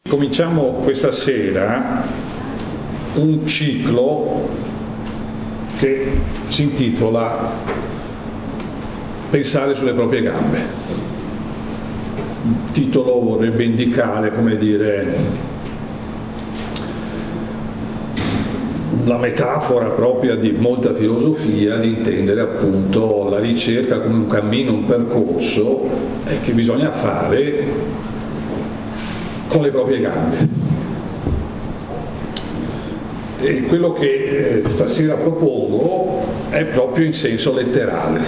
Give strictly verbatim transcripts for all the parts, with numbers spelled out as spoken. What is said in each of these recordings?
Cominciamo questa sera un ciclo che si intitola Pensare sulle proprie gambe. Il titolo vorrebbe indicare, come dire, la metafora propria di molta filosofia, di intendere appunto la ricerca come un cammino, un percorso eh, che bisogna fare con le proprie gambe. E quello che eh, stasera propongo è proprio in senso letterale.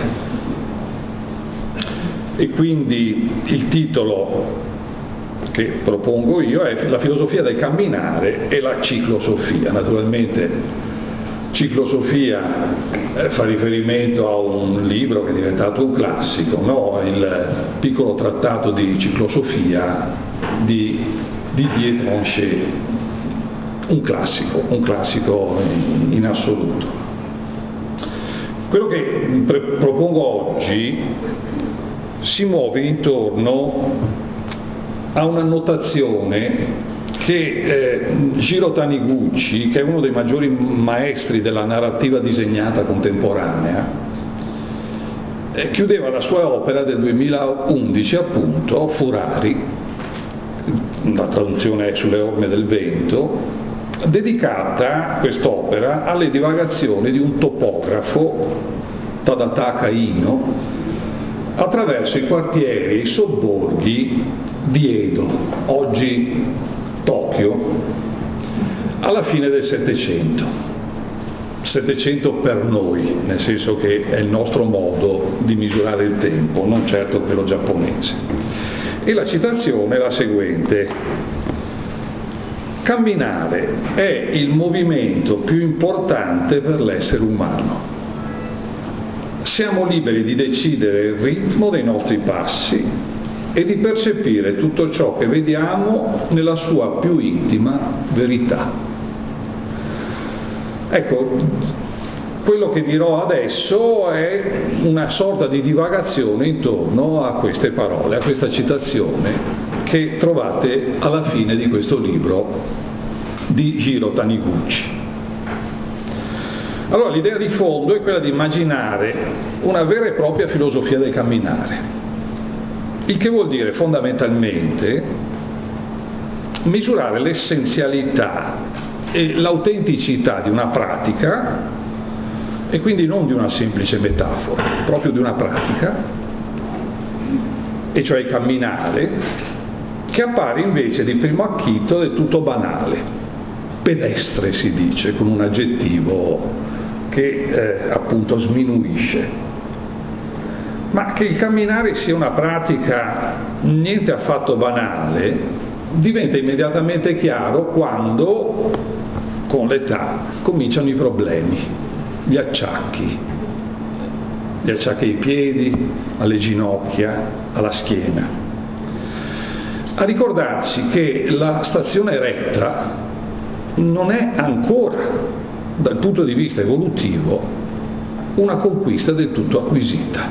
E quindi il titolo che propongo io è La filosofia del camminare e la ciclosofia. Naturalmente ciclosofia eh, fa riferimento a un libro che è diventato un classico, no? Il piccolo trattato di ciclosofia di Didier Tronchet, un classico, un classico in, in assoluto. Quello che pre- propongo oggi si muove intorno a una notazione che eh, Jiro Taniguchi, che è uno dei maggiori maestri della narrativa disegnata contemporanea, eh, chiudeva la sua opera del duemilaundici, appunto, Furari, la traduzione è Sulle orme del vento, dedicata quest'opera alle divagazioni di un topografo, Tadataka Ino, attraverso i quartieri e i sobborghi di Edo, oggi Tokyo, alla fine del Settecento. Settecento per noi, nel senso che è il nostro modo di misurare il tempo, non certo quello giapponese. E la citazione è la seguente: camminare è il movimento più importante per l'essere umano. Siamo liberi di decidere il ritmo dei nostri passi e di percepire tutto ciò che vediamo nella sua più intima verità. Ecco, quello che dirò adesso è una sorta di divagazione intorno a queste parole, a questa citazione che trovate alla fine di questo libro di Jiro Taniguchi. Allora, l'idea di fondo è quella di immaginare una vera e propria filosofia del camminare, il che vuol dire fondamentalmente misurare l'essenzialità e l'autenticità di una pratica, e quindi non di una semplice metafora, proprio di una pratica, e cioè il camminare, che appare invece di primo acchito del tutto banale, pedestre si dice, con un aggettivo che eh, appunto sminuisce. Ma che il camminare sia una pratica niente affatto banale diventa immediatamente chiaro quando, con l'età, cominciano i problemi, gli acciacchi, gli acciacchi ai piedi, alle ginocchia, alla schiena. A ricordarci che la stazione retta non è ancora, dal punto di vista evolutivo, una conquista del tutto acquisita.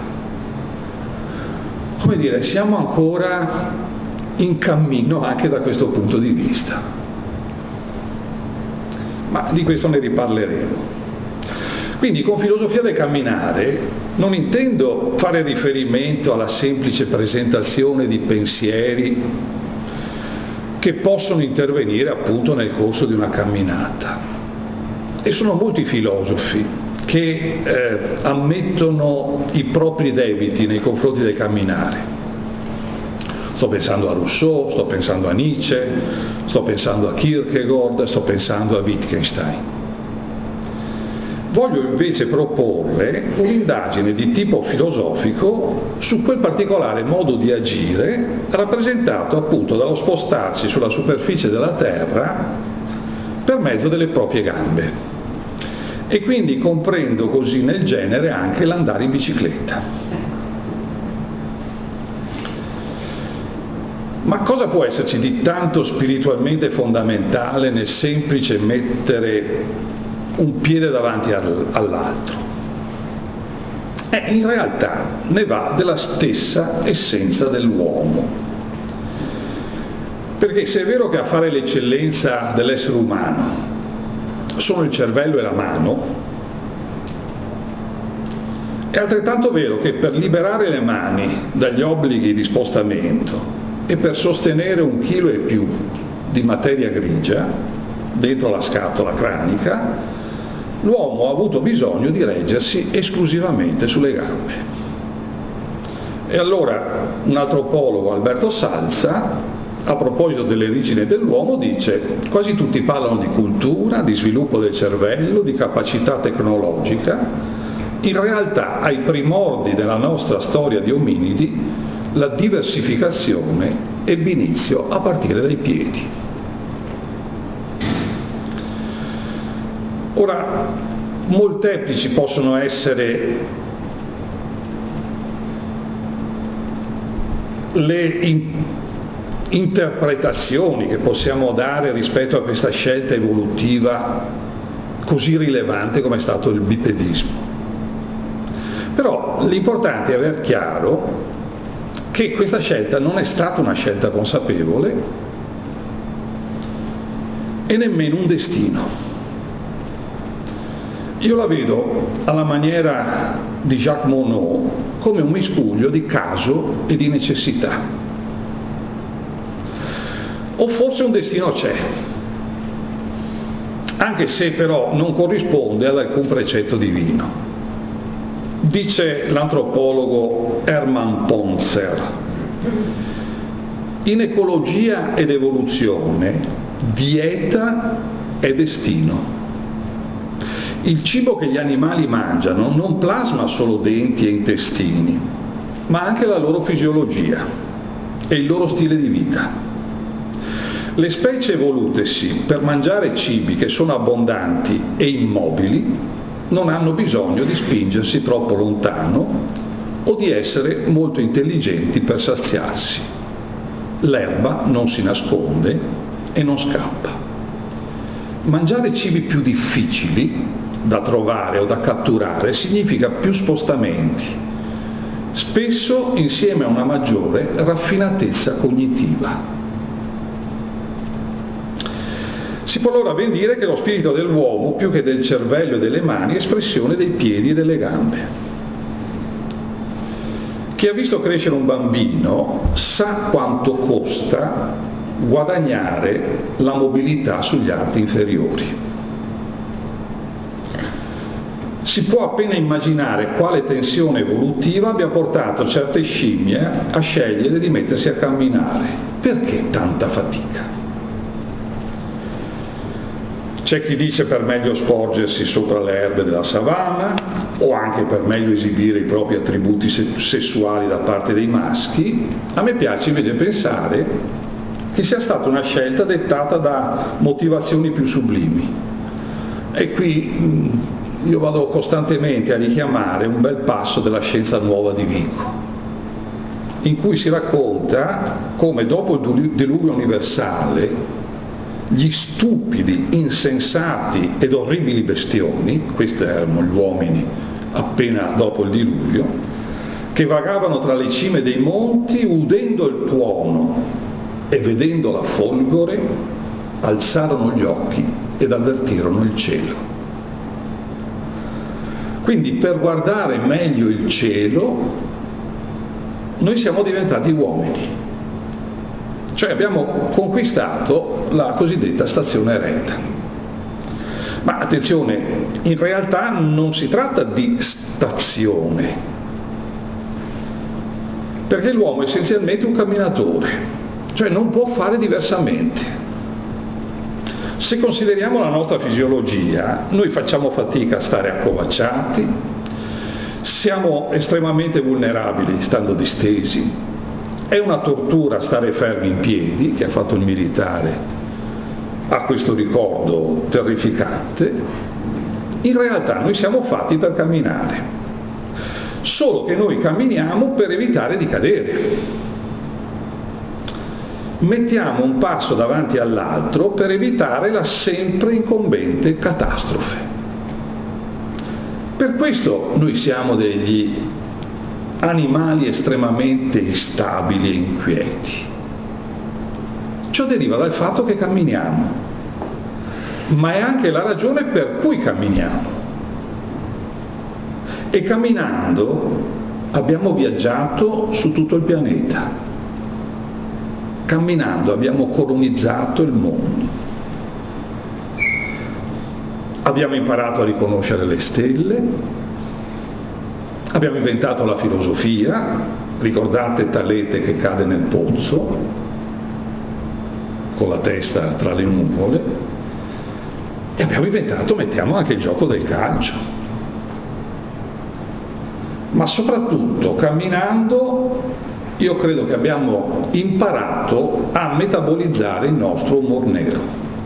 Come dire, siamo ancora in cammino anche da questo punto di vista. Ma di questo ne riparleremo. Quindi con filosofia del camminare non intendo fare riferimento alla semplice presentazione di pensieri che possono intervenire appunto nel corso di una camminata. E sono molti filosofi che eh, ammettono i propri debiti nei confronti del camminare. Sto pensando a Rousseau, sto pensando a Nietzsche, sto pensando a Kierkegaard, sto pensando a Wittgenstein. Voglio invece proporre un'indagine di tipo filosofico su quel particolare modo di agire rappresentato appunto dallo spostarsi sulla superficie della terra per mezzo delle proprie gambe. E quindi comprendo così nel genere anche l'andare in bicicletta. Ma cosa può esserci di tanto spiritualmente fondamentale nel semplice mettere un piede davanti all'altro? Eh, in realtà ne va della stessa essenza dell'uomo. Perché se è vero che a fare l'eccellenza dell'essere umano sono il cervello e la mano, è altrettanto vero che per liberare le mani dagli obblighi di spostamento e per sostenere un chilo e più di materia grigia dentro la scatola cranica, l'uomo ha avuto bisogno di reggersi esclusivamente sulle gambe. E allora un antropologo, Alberto Salza, a proposito delle origini dell'uomo, dice: quasi tutti parlano di cultura, di sviluppo del cervello, di capacità tecnologica. In realtà, ai primordi della nostra storia di ominidi, la diversificazione ebbe inizio a partire dai piedi. Ora, molteplici possono essere le in- interpretazioni che possiamo dare rispetto a questa scelta evolutiva così rilevante come è stato il bipedismo. Però l'importante è aver chiaro che questa scelta non è stata una scelta consapevole e nemmeno un destino. Io la vedo alla maniera di Jacques Monod come un miscuglio di caso e di necessità. O forse un destino c'è, anche se però non corrisponde ad alcun precetto divino. Dice l'antropologo Hermann Ponzer: in ecologia ed evoluzione, dieta è destino. Il cibo che gli animali mangiano non plasma solo denti e intestini, ma anche la loro fisiologia e il loro stile di vita. Le specie evolutesi per mangiare cibi che sono abbondanti e immobili non hanno bisogno di spingersi troppo lontano o di essere molto intelligenti per saziarsi. L'erba non si nasconde e non scappa. Mangiare cibi più difficili da trovare o da catturare significa più spostamenti, spesso insieme a una maggiore raffinatezza cognitiva. Si può allora ben dire che lo spirito dell'uomo, più che del cervello e delle mani, è espressione dei piedi e delle gambe. Chi ha visto crescere un bambino sa quanto costa guadagnare la mobilità sugli arti inferiori. Si può appena immaginare quale tensione evolutiva abbia portato certe scimmie a scegliere di mettersi a camminare. Perché tanta fatica? C'è chi dice per meglio sporgersi sopra le erbe della savana, o anche per meglio esibire i propri attributi sessuali da parte dei maschi. A me piace invece pensare che sia stata una scelta dettata da motivazioni più sublimi. E qui io vado costantemente a richiamare un bel passo della Scienza Nuova di Vico, in cui si racconta come dopo il diluvio universale gli stupidi, insensati ed orribili bestioni, questi erano gli uomini appena dopo il diluvio, che vagavano tra le cime dei monti, udendo il tuono e vedendo la folgore, alzarono gli occhi ed avvertirono il cielo. Quindi per guardare meglio il cielo noi siamo diventati uomini. Cioè abbiamo conquistato la cosiddetta stazione eretta. Ma attenzione, in realtà non si tratta di stazione, perché l'uomo è essenzialmente un camminatore, cioè non può fare diversamente. Se consideriamo la nostra fisiologia, noi facciamo fatica a stare accovacciati, siamo estremamente vulnerabili stando distesi. È una tortura stare fermi in piedi, che ha fatto il militare ha questo ricordo terrificante. In realtà noi siamo fatti per camminare, solo che noi camminiamo per evitare di cadere. Mettiamo un passo davanti all'altro per evitare la sempre incombente catastrofe. Per questo noi siamo degli animali estremamente instabili e inquieti. Ciò deriva dal fatto che camminiamo, ma è anche la ragione per cui camminiamo. E camminando abbiamo viaggiato su tutto il pianeta. Camminando abbiamo colonizzato il mondo. Abbiamo imparato a riconoscere le stelle, abbiamo inventato la filosofia, ricordate Talete che cade nel pozzo con la testa tra le nuvole, e abbiamo inventato, mettiamo, anche il gioco del calcio. Ma soprattutto camminando io credo che abbiamo imparato a metabolizzare il nostro umor nero.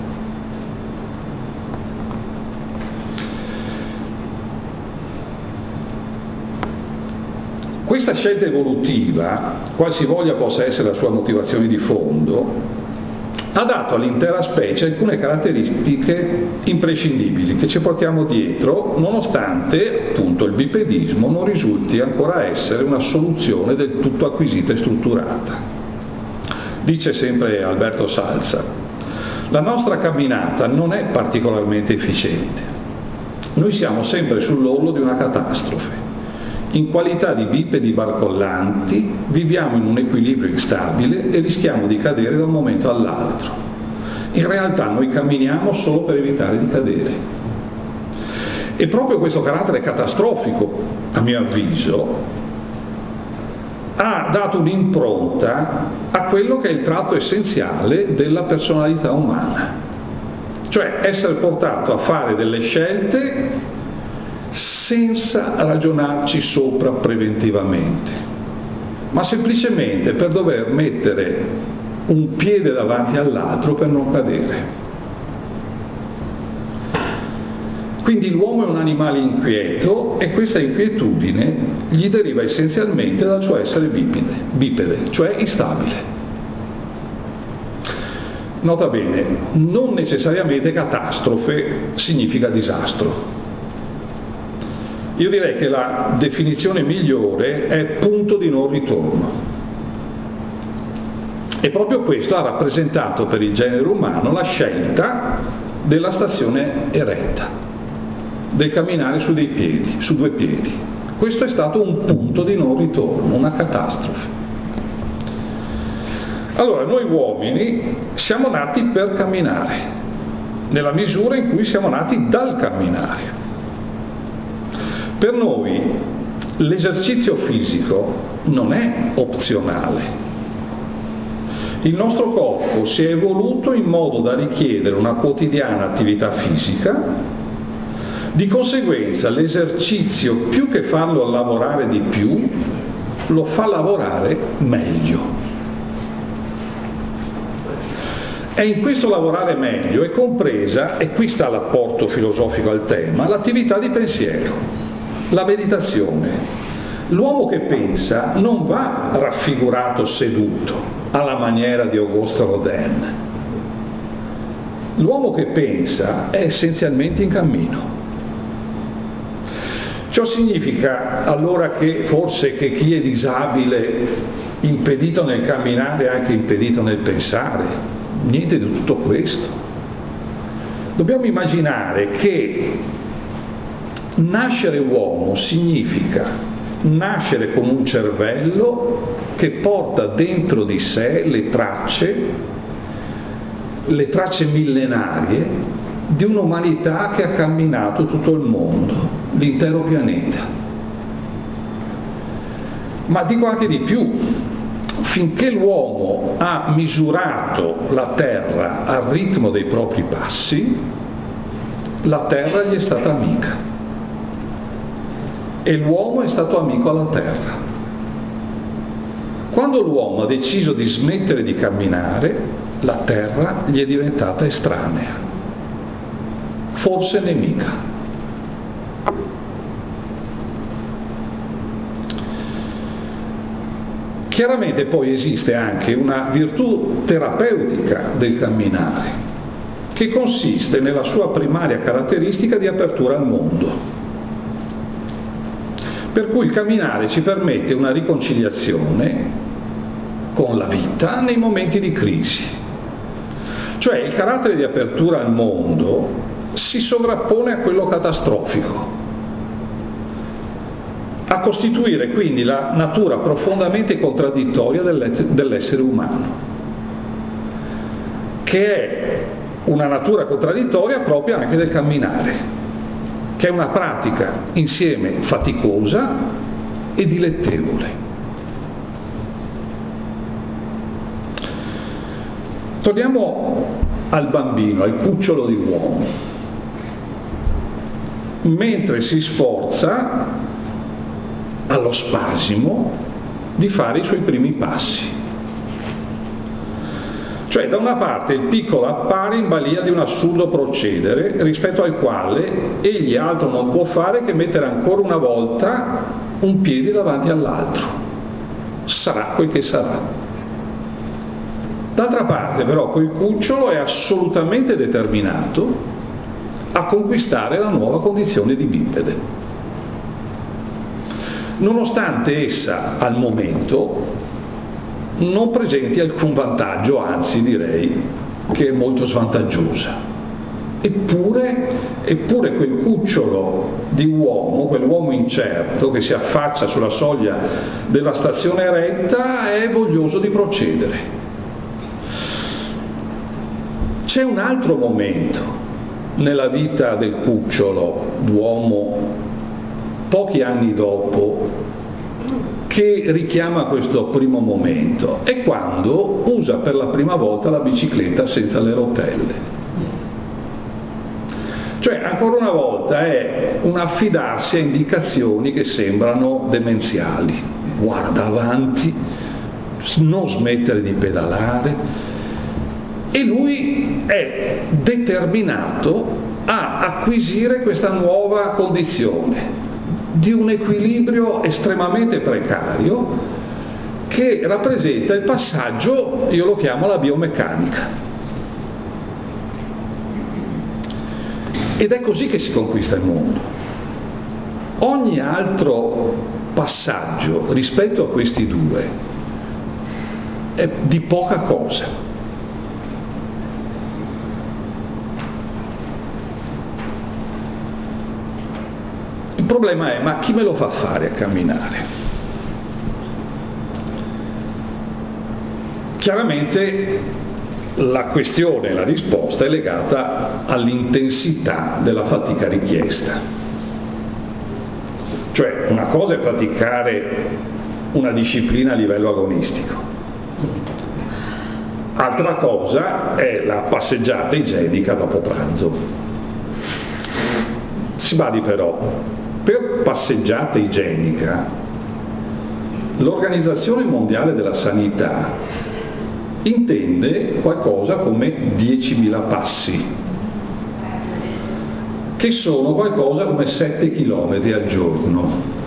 Questa scelta evolutiva, qualsivoglia possa essere la sua motivazione di fondo, ha dato all'intera specie alcune caratteristiche imprescindibili che ci portiamo dietro, nonostante appunto il bipedismo non risulti ancora essere una soluzione del tutto acquisita e strutturata. Dice sempre Alberto Salza: la nostra camminata non è particolarmente efficiente. Noi siamo sempre sull'orlo di una catastrofe. In qualità di bipedi barcollanti viviamo in un equilibrio instabile e rischiamo di cadere da un momento all'altro. In realtà noi camminiamo solo per evitare di cadere. E proprio questo carattere catastrofico, a mio avviso, ha dato un'impronta a quello che è il tratto essenziale della personalità umana, cioè essere portato a fare delle scelte senza ragionarci sopra preventivamente, ma semplicemente per dover mettere un piede davanti all'altro per non cadere. Quindi l'uomo è un animale inquieto e questa inquietudine gli deriva essenzialmente dal suo essere bipede, bipede, cioè instabile. Nota bene, non necessariamente catastrofe significa disastro. Io direi che la definizione migliore è punto di non ritorno. E proprio questo ha rappresentato per il genere umano la scelta della stazione eretta, del camminare su dei piedi, su due piedi. Questo è stato un punto di non ritorno, una catastrofe. Allora, noi uomini siamo nati per camminare, nella misura in cui siamo nati dal camminare. Per noi l'esercizio fisico non è opzionale. Il nostro corpo si è evoluto in modo da richiedere una quotidiana attività fisica, di conseguenza l'esercizio, più che farlo lavorare di più, lo fa lavorare meglio. E in questo lavorare meglio è compresa, e qui sta l'apporto filosofico al tema, l'attività di pensiero. La meditazione. L'uomo che pensa non va raffigurato seduto alla maniera di Auguste Rodin. L'uomo che pensa è essenzialmente in cammino. Ciò significa allora che forse che chi è disabile, impedito nel camminare, è anche impedito nel pensare. Niente di tutto questo. Dobbiamo immaginare che nascere uomo significa nascere con un cervello che porta dentro di sé le tracce, le tracce millenarie di un'umanità che ha camminato tutto il mondo, l'intero pianeta. Ma dico anche di più, finché l'uomo ha misurato la terra al ritmo dei propri passi, la terra gli è stata amica. E l'uomo è stato amico alla terra. Quando l'uomo ha deciso di smettere di camminare, la terra gli è diventata estranea, forse nemica. Chiaramente poi esiste anche una virtù terapeutica del camminare, che consiste nella sua primaria caratteristica di apertura al mondo. Per cui il camminare ci permette una riconciliazione con la vita nei momenti di crisi. Cioè il carattere di apertura al mondo si sovrappone a quello catastrofico, a costituire quindi la natura profondamente contraddittoria dell'essere umano, che è una natura contraddittoria proprio anche del camminare, che è una pratica insieme faticosa e dilettevole. Torniamo al bambino, al cucciolo di uomo, mentre si sforza allo spasimo di fare i suoi primi passi. Cioè, da una parte il piccolo appare in balia di un assurdo procedere rispetto al quale egli altro non può fare che mettere ancora una volta un piede davanti all'altro. Sarà quel che sarà. D'altra parte però quel cucciolo è assolutamente determinato a conquistare la nuova condizione di bipede, nonostante essa al momento non presenti alcun vantaggio, anzi direi che è molto svantaggiosa. Eppure, eppure quel cucciolo di uomo, quell'uomo incerto che si affaccia sulla soglia della stazione eretta, è voglioso di procedere. C'è un altro momento nella vita del cucciolo d'uomo, pochi anni dopo, che richiama questo primo momento. È quando usa per la prima volta la bicicletta senza le rotelle. Cioè, ancora una volta, è un affidarsi a indicazioni che sembrano demenziali. Guarda avanti, non smettere di pedalare. E lui è determinato a acquisire questa nuova condizione di un equilibrio estremamente precario che rappresenta il passaggio, io lo chiamo la biomeccanica. Ed è così che si conquista il mondo. Ogni altro passaggio rispetto a questi due è di poca cosa. Il problema è: ma chi me lo fa fare a camminare? Chiaramente la questione, la risposta è legata all'intensità della fatica richiesta. Cioè, una cosa è praticare una disciplina a livello agonistico, altra cosa è la passeggiata igienica dopo pranzo. Si badi però, per passeggiata igienica l'Organizzazione Mondiale della Sanità intende qualcosa come diecimila passi, che sono qualcosa come sette chilometri al giorno,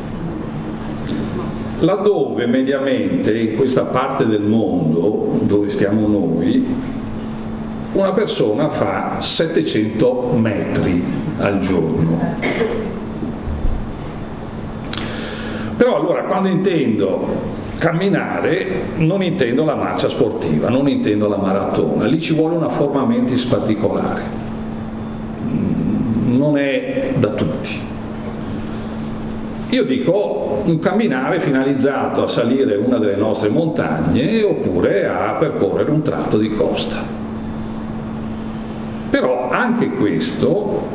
laddove mediamente in questa parte del mondo dove stiamo noi una persona fa settecento metri al giorno. Però allora, quando intendo camminare, non intendo la marcia sportiva, non intendo la maratona, lì ci vuole una forma mentis particolare, non è da tutti. Io dico un camminare finalizzato a salire una delle nostre montagne oppure a percorrere un tratto di costa. Però anche questo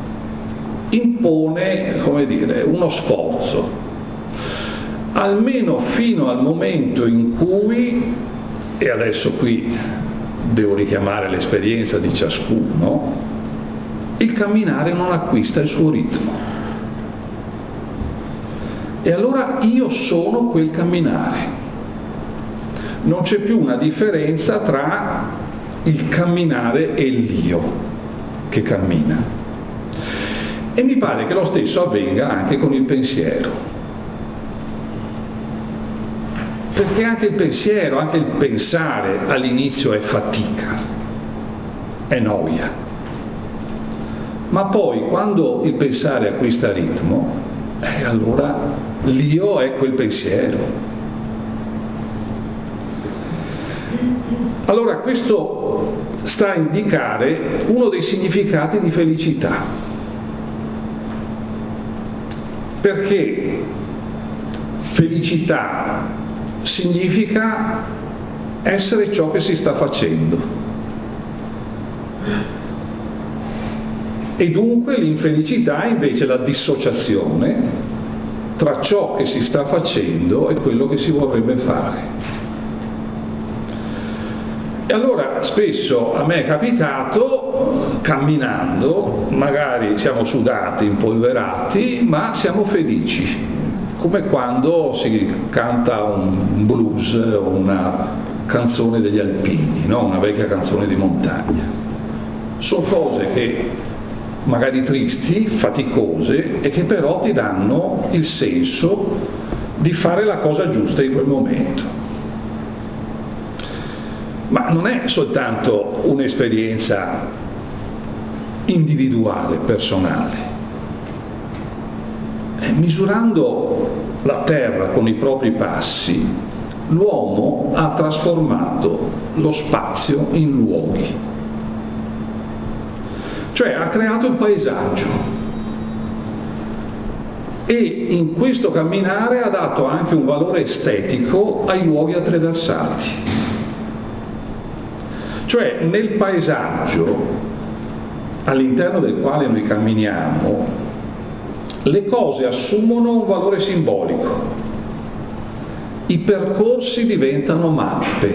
impone, come dire, uno sforzo, almeno fino al momento in cui, e adesso qui devo richiamare l'esperienza di ciascuno, il camminare non acquista il suo ritmo. E allora io sono quel camminare. Non c'è più una differenza tra il camminare e l'io che cammina. E mi pare che lo stesso avvenga anche con il pensiero. Perché anche il pensiero, anche il pensare all'inizio è fatica, è noia. Ma poi quando il pensare acquista ritmo, eh, allora l'io è quel pensiero. Allora questo sta a indicare uno dei significati di felicità, perché felicità significa essere ciò che si sta facendo, e dunque l'infelicità è invece la dissociazione tra ciò che si sta facendo e quello che si vorrebbe fare. E allora spesso a me è capitato, camminando, magari siamo sudati, impolverati, ma siamo felici, come quando si canta un blues o una canzone degli alpini, no? Una vecchia canzone di montagna. Sono cose che magari tristi, faticose, e che però ti danno il senso di fare la cosa giusta in quel momento. Ma non è soltanto un'esperienza individuale, personale. E misurando la terra con i propri passi, l'uomo ha trasformato lo spazio in luoghi, cioè ha creato il paesaggio, e in questo camminare ha dato anche un valore estetico ai luoghi attraversati. Cioè nel paesaggio all'interno del quale noi camminiamo, le cose assumono un valore simbolico, i percorsi diventano mappe,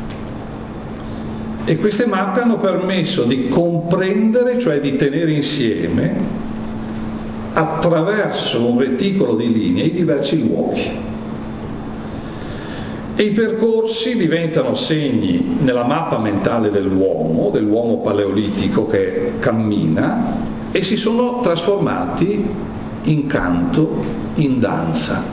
e queste mappe hanno permesso di comprendere, cioè di tenere insieme attraverso un reticolo di linee i diversi luoghi. E i percorsi diventano segni nella mappa mentale dell'uomo, dell'uomo paleolitico che cammina, e si sono trasformati in canto, in danza.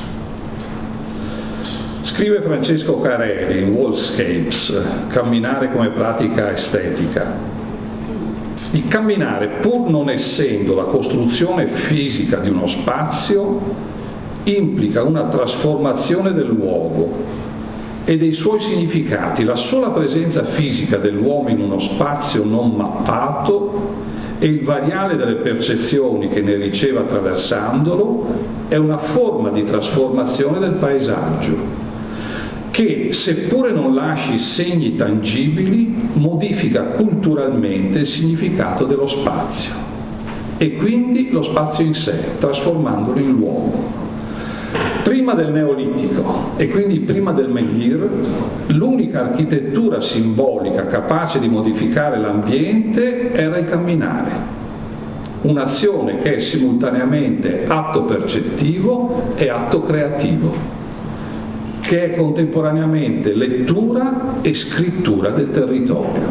Scrive Francesco Careri in Wallscapes, Camminare come pratica estetica: il camminare, pur non essendo la costruzione fisica di uno spazio, implica una trasformazione del luogo e dei suoi significati. La sola presenza fisica dell'uomo in uno spazio non mappato e il variare delle percezioni che ne riceve attraversandolo è una forma di trasformazione del paesaggio che, seppure non lasci segni tangibili, modifica culturalmente il significato dello spazio e quindi lo spazio in sé, trasformandolo in luogo. Prima del Neolitico, e quindi prima del Menhir, l'unica architettura simbolica capace di modificare l'ambiente era il camminare, un'azione che è simultaneamente atto percettivo e atto creativo, che è contemporaneamente lettura e scrittura del territorio.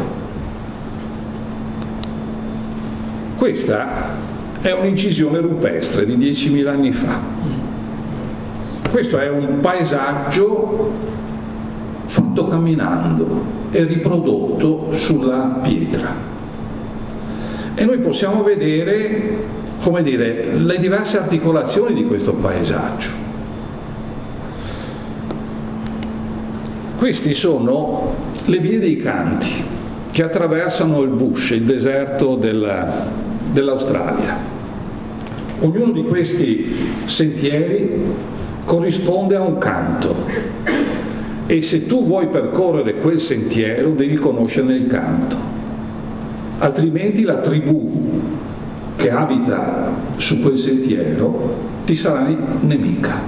Questa è un'incisione rupestre di diecimila anni fa. Questo è un paesaggio fatto camminando e riprodotto sulla pietra. E noi possiamo vedere, come dire, le diverse articolazioni di questo paesaggio. Questi sono le vie dei canti che attraversano il bush, il deserto della, dell'Australia. Ognuno di questi sentieri corrisponde a un canto, e se tu vuoi percorrere quel sentiero devi conoscerne il canto, altrimenti la tribù che abita su quel sentiero ti sarà nemica.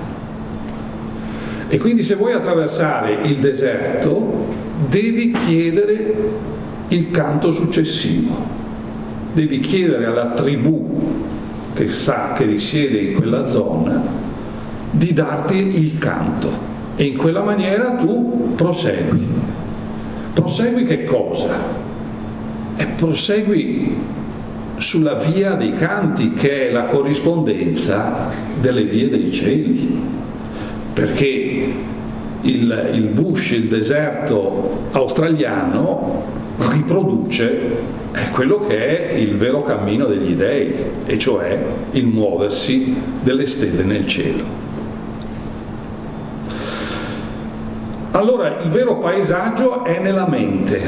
E quindi se vuoi attraversare il deserto devi chiedere il canto successivo, devi chiedere alla tribù che sa che risiede in quella zona di darti il canto, e in quella maniera tu prosegui. Prosegui che cosa? E prosegui sulla via dei canti, che è la corrispondenza delle vie dei cieli, perché il, il bush, il deserto australiano riproduce è quello che è il vero cammino degli dei, e cioè il muoversi delle stelle nel cielo. Allora il vero paesaggio è nella mente,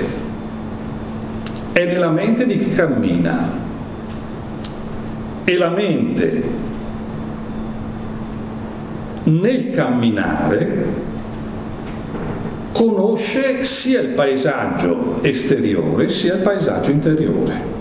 è nella mente di chi cammina, e la mente nel camminare conosce sia il paesaggio esteriore sia il paesaggio interiore.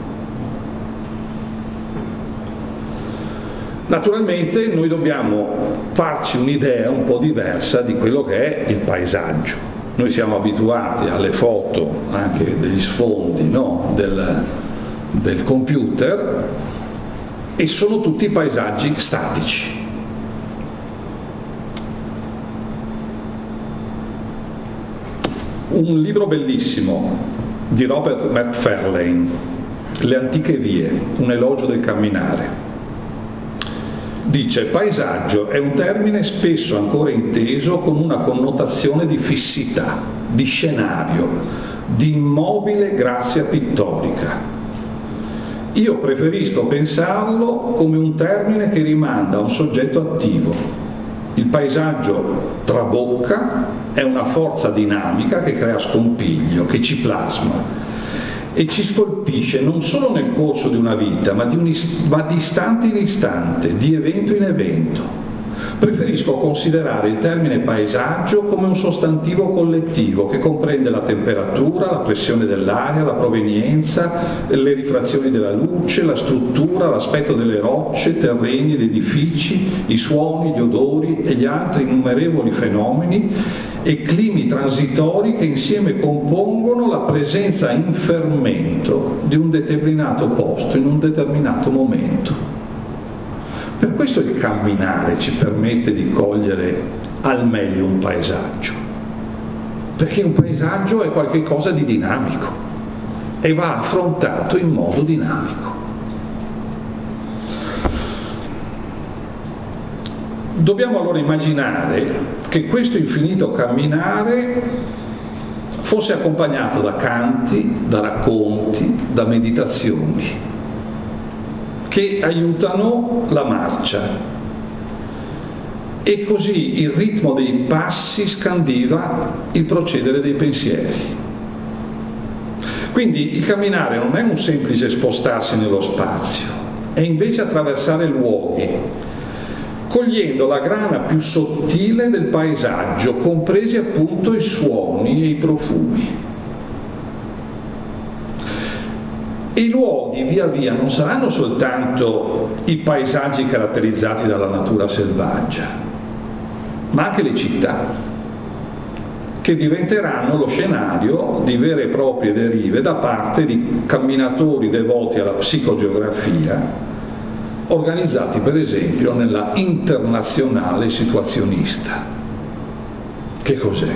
Naturalmente noi dobbiamo farci un'idea un po' diversa di quello che è il paesaggio. Noi siamo abituati alle foto anche degli sfondi, no? del, del computer, e sono tutti paesaggi statici. Un libro bellissimo di Robert Macfarlane, Le antiche vie, un elogio del camminare. Dice: paesaggio è un termine spesso ancora inteso con una connotazione di fissità, di scenario, di immobile grazia pittorica. Io preferisco pensarlo come un termine che rimanda a un soggetto attivo. Il paesaggio trabocca, è una forza dinamica che crea scompiglio, che ci plasma e ci scolpisce non solo nel corso di una vita, ma di, un ist- ma di istante in istante, di evento in evento. Preferisco considerare il termine paesaggio come un sostantivo collettivo che comprende la temperatura, la pressione dell'aria, la provenienza, le rifrazioni della luce, la struttura, l'aspetto delle rocce, terreni ed edifici, i suoni, gli odori e gli altri innumerevoli fenomeni e climi transitori che insieme compongono la presenza in fermento di un determinato posto in un determinato momento. Per questo il camminare ci permette di cogliere al meglio un paesaggio, perché un paesaggio è qualcosa di dinamico e va affrontato in modo dinamico. Dobbiamo allora immaginare che questo infinito camminare fosse accompagnato da canti, da racconti, da meditazioni che aiutano la marcia, e così il ritmo dei passi scandiva il procedere dei pensieri. Quindi il camminare non è un semplice spostarsi nello spazio, è invece attraversare luoghi, cogliendo la grana più sottile del paesaggio, compresi appunto i suoni e i profumi. E i luoghi via via non saranno soltanto i paesaggi caratterizzati dalla natura selvaggia, ma anche le città, che diventeranno lo scenario di vere e proprie derive da parte di camminatori devoti alla psicogeografia, organizzati per esempio nella Internazionale Situazionista. Che cos'è?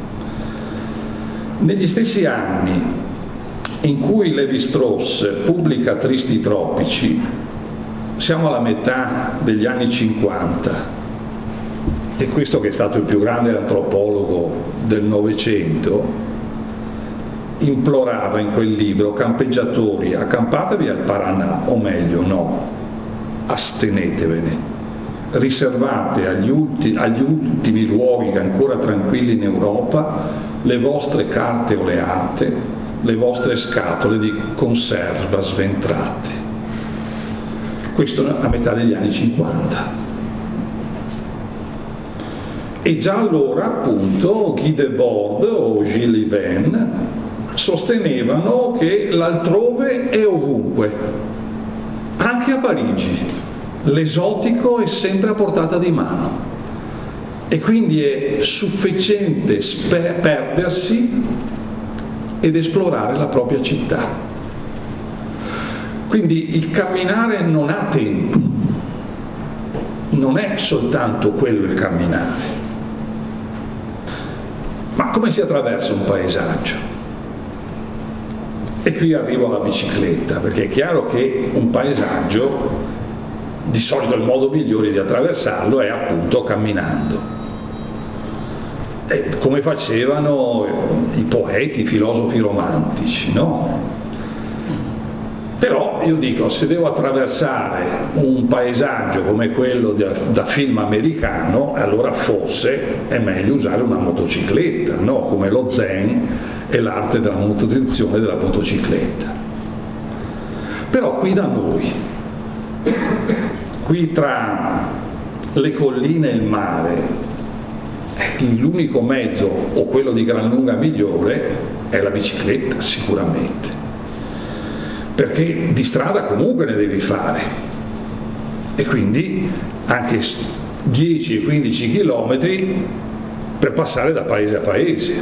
Negli stessi anni in cui Lévi-Strauss pubblica Tristi tropici, siamo alla metà degli anni cinquanta, e questo, che è stato il più grande antropologo del Novecento, implorava in quel libro: campeggiatori, accampatevi al Paranà, o meglio no, astenetevene, riservate agli, ulti, agli ultimi luoghi ancora tranquilli in Europa le vostre carte oleate, le vostre scatole di conserva sventrate. Questo a metà degli anni cinquanta. E già allora appunto Guy Debord o Gilles Yven sostenevano che l'altrove è ovunque, anche a Parigi. L'esotico è sempre a portata di mano e quindi è sufficiente spe- perdersi ed esplorare la propria città. Quindi il camminare non ha tempo, non è soltanto quello il camminare. Ma come si attraversa un paesaggio? E qui arrivo alla bicicletta, perché è chiaro che un paesaggio, di solito il modo migliore di attraversarlo è appunto camminando. Come facevano i poeti, i filosofi romantici, no? Però io dico, se devo attraversare un paesaggio come quello da, da film americano, allora forse è meglio usare una motocicletta, no? Come lo zen e l'arte della manutenzione della motocicletta. Però qui da noi, qui tra le colline e il mare, l'unico mezzo, o quello di gran lunga migliore, è la bicicletta sicuramente. Perché di strada comunque ne devi fare e quindi anche dieci quindici chilometri per passare da paese a paese.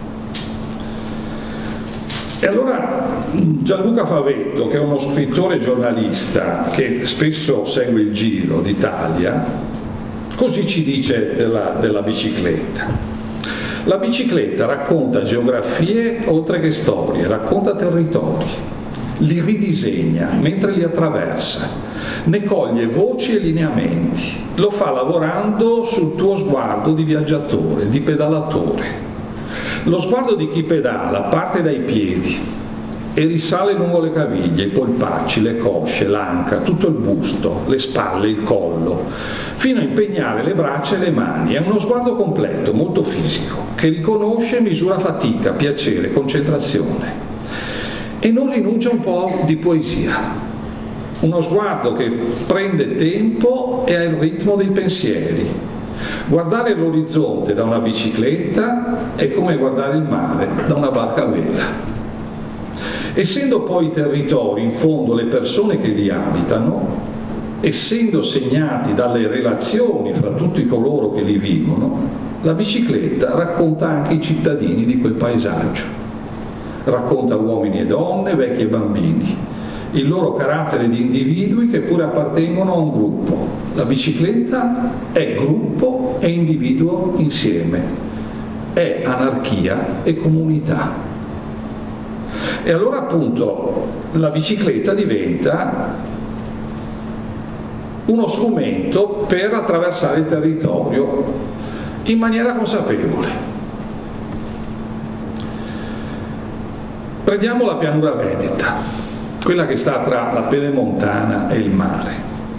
E allora Gianluca Favetto, che è uno scrittore e giornalista che spesso segue il Giro d'Italia, così ci dice della, della bicicletta. La bicicletta racconta geografie oltre che storie, racconta territori, li ridisegna mentre li attraversa, ne coglie voci e lineamenti, lo fa lavorando sul tuo sguardo di viaggiatore, di pedalatore. Lo sguardo di chi pedala parte dai piedi e risale lungo le caviglie, i polpacci, le cosce, l'anca, tutto il busto, le spalle, il collo, fino a impegnare le braccia e le mani. È uno sguardo completo, molto fisico, che riconosce e misura fatica, piacere, concentrazione. E non rinuncia a un po' di poesia, uno sguardo che prende tempo e ha il ritmo dei pensieri. Guardare l'orizzonte da una bicicletta è come guardare il mare da una barca a vela. Essendo poi i territori in fondo le persone che li abitano, essendo segnati dalle relazioni fra tutti coloro che li vivono, la bicicletta racconta anche i cittadini di quel paesaggio. Racconta uomini e donne, vecchi e bambini, il loro carattere di individui che pure appartengono a un gruppo. La bicicletta è gruppo e individuo insieme, è anarchia e comunità. E allora appunto la bicicletta diventa uno strumento per attraversare il territorio in maniera consapevole. Prendiamo la pianura veneta, quella che sta tra la Pedemontana e il mare.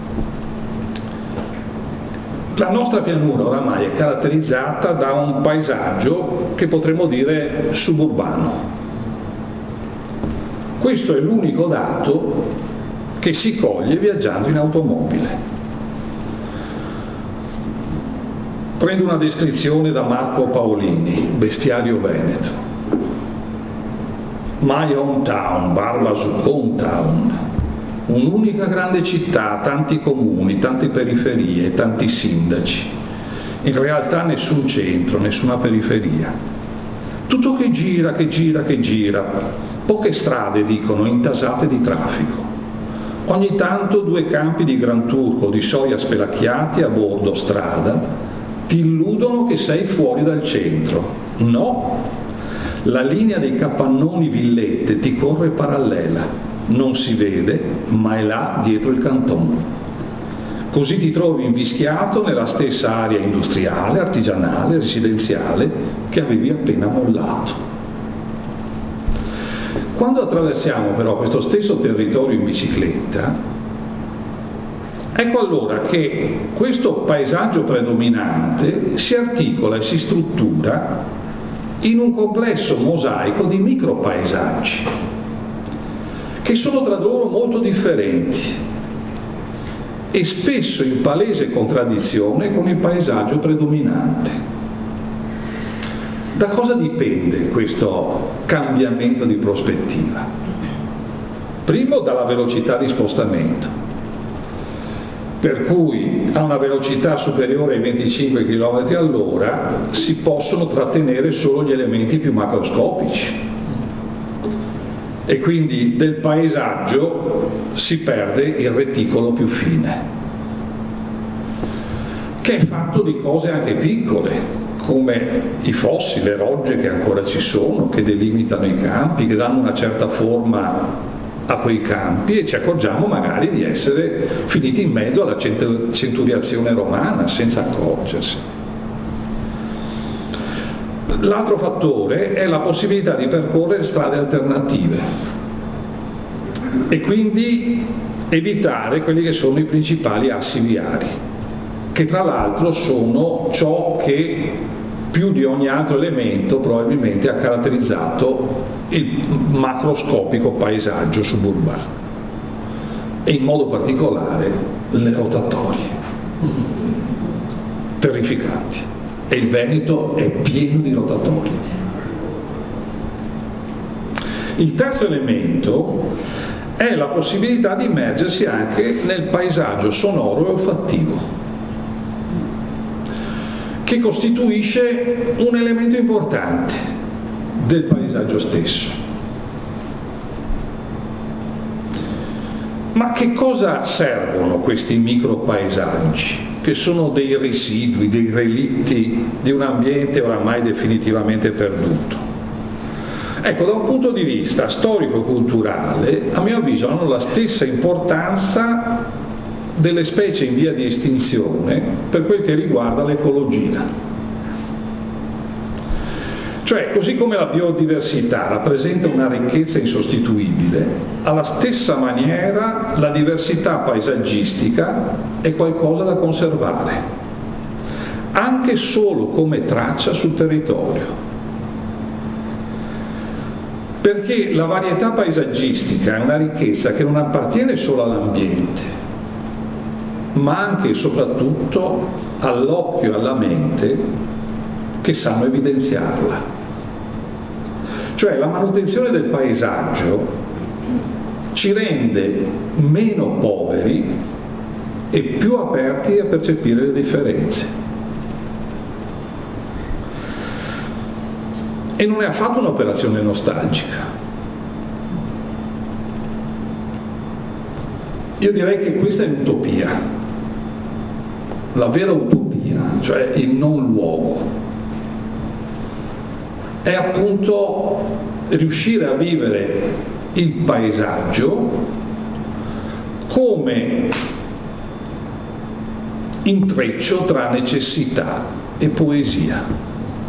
La nostra pianura oramai è caratterizzata da un paesaggio che potremmo dire suburbano. Questo è l'unico dato che si coglie viaggiando in automobile. Prendo una descrizione da Marco Paolini, Bestiario Veneto. My hometown, Barbasu hometown, un'unica grande città, tanti comuni, tante periferie, tanti sindaci. In realtà nessun centro, nessuna periferia. Tutto che gira, che gira, che gira. Poche strade, dicono, intasate di traffico. Ogni tanto due campi di gran turco di soia spelacchiati a bordo strada ti illudono che sei fuori dal centro. No! La linea dei capannoni villette ti corre parallela, non si vede, ma è là dietro il canton. Così ti trovi invischiato nella stessa area industriale, artigianale, residenziale che avevi appena mollato. Quando attraversiamo però questo stesso territorio in bicicletta, ecco allora che questo paesaggio predominante si articola e si struttura in un complesso mosaico di micropaesaggi che sono tra loro molto differenti e spesso in palese contraddizione con il paesaggio predominante. Da cosa dipende questo cambiamento di prospettiva? Primo, dalla velocità di spostamento, per cui a una velocità superiore ai venticinque chilometri all'ora si possono trattenere solo gli elementi più macroscopici e quindi del paesaggio si perde il reticolo più fine, che è fatto di cose anche piccole, come i fossi, le rogge che ancora ci sono, che delimitano i campi, che danno una certa forma a quei campi, e ci accorgiamo magari di essere finiti in mezzo alla centuriazione romana senza accorgersi. L'altro fattore è la possibilità di percorrere strade alternative. e quindi evitare quelli che sono i principali assi viari, che tra l'altro sono ciò che più di ogni altro elemento probabilmente ha caratterizzato il macroscopico paesaggio suburbano, e in modo particolare le rotatorie terrificanti, e il Veneto è pieno di rotatorie. Il terzo elemento è la possibilità di immergersi anche nel paesaggio sonoro e olfattivo, che costituisce un elemento importante del paesaggio stesso. Ma che cosa servono questi micropaesaggi, che sono dei residui, dei relitti di un ambiente oramai definitivamente perduto? Ecco, da un punto di vista storico-culturale, a mio avviso hanno la stessa importanza delle specie in via di estinzione per quel che riguarda l'ecologia. Cioè, così come la biodiversità rappresenta una ricchezza insostituibile, alla stessa maniera la diversità paesaggistica è qualcosa da conservare, anche solo come traccia sul territorio. Perché la varietà paesaggistica è una ricchezza che non appartiene solo all'ambiente, ma anche e soprattutto all'occhio e alla mente che sanno evidenziarla. Cioè la manutenzione del paesaggio ci rende meno poveri e più aperti a percepire le differenze. E non è affatto un'operazione nostalgica. Io direi che questa è l'utopia, la vera utopia, cioè il non luogo. È appunto riuscire a vivere il paesaggio come intreccio tra necessità e poesia.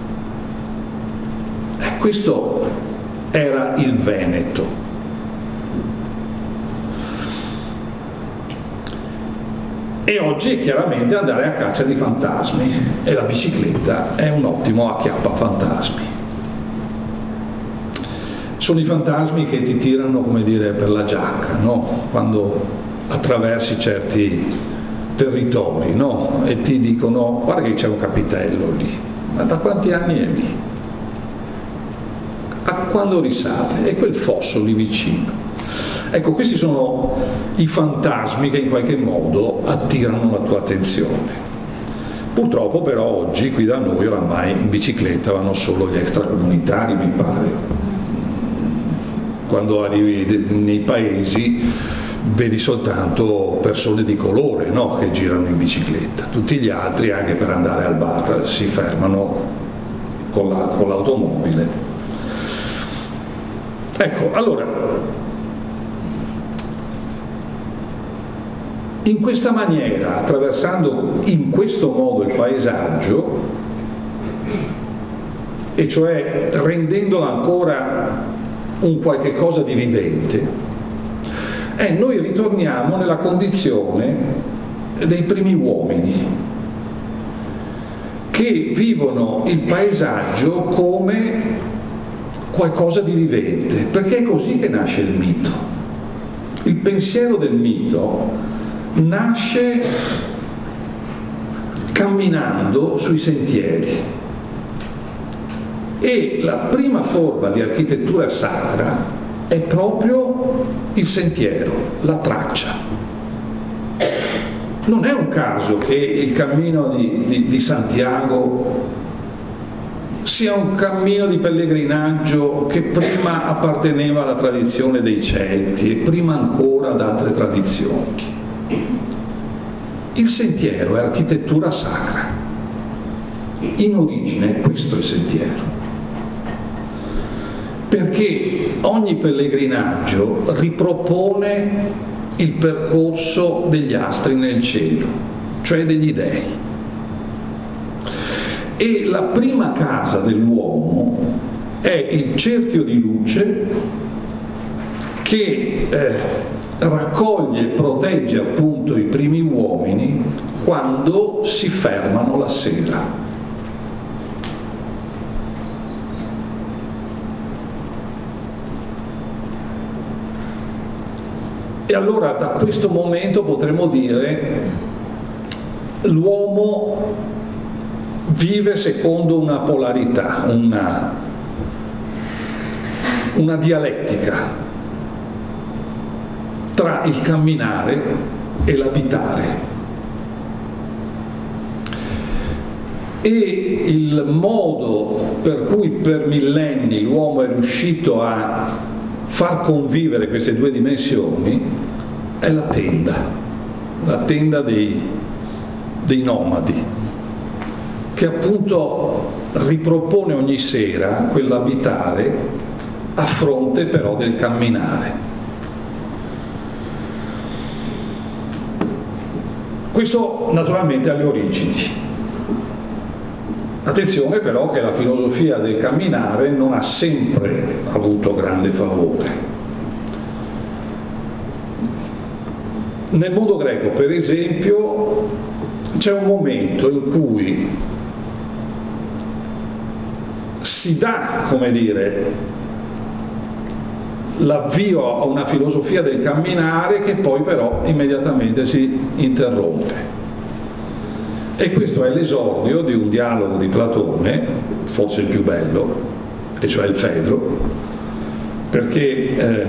E questo era il Veneto. E oggi è chiaramente andare a caccia di fantasmi, e la bicicletta è un ottimo acchiappafantasmi. Sono i fantasmi che ti tirano, come dire, per la giacca, no? Quando attraversi certi territori, no? E ti dicono: guarda che c'è un capitello lì. Ma da quanti anni è lì? A quando risale? E quel fosso lì vicino. Ecco, questi sono i fantasmi che in qualche modo attirano la tua attenzione. Purtroppo però oggi qui da noi oramai in bicicletta vanno solo gli extracomunitari, mi pare. Quando arrivi nei paesi vedi soltanto persone di colore, no? Che girano in bicicletta. Tutti gli altri, anche per andare al bar, si fermano con, la, con l'automobile. Ecco, allora, in questa maniera, attraversando in questo modo il paesaggio, e cioè rendendola ancora un qualche cosa di vivente, eh, noi ritorniamo nella condizione dei primi uomini che vivono il paesaggio come qualcosa di vivente, perché è così che nasce il mito. Il pensiero del mito nasce camminando sui sentieri, e la prima forma di architettura sacra è proprio il sentiero, la traccia. Non è un caso che il cammino di, di, di Santiago sia un cammino di pellegrinaggio che prima apparteneva alla tradizione dei Celti e prima ancora ad altre tradizioni. Il sentiero è architettura sacra. In origine è questo il sentiero. Perché ogni pellegrinaggio ripropone il percorso degli astri nel cielo, cioè degli dei. E la prima casa dell'uomo è il cerchio di luce che eh, raccoglie e protegge appunto i primi uomini quando si fermano la sera. E allora da questo momento potremmo dire l'uomo vive secondo una polarità, una, una dialettica tra il camminare e l'abitare. E il modo per cui per millenni l'uomo è riuscito a far convivere queste due dimensioni è la tenda, la tenda dei, dei nomadi, che appunto ripropone ogni sera quell'abitare a fronte però del camminare. Questo naturalmente ha le origini. Attenzione però che la filosofia del camminare non ha sempre avuto grande favore. Nel mondo greco, per esempio, c'è un momento in cui si dà, come dire, l'avvio a una filosofia del camminare che poi però immediatamente si interrompe. E questo è l'esordio di un dialogo di Platone, forse il più bello, e cioè il Fedro, perché eh,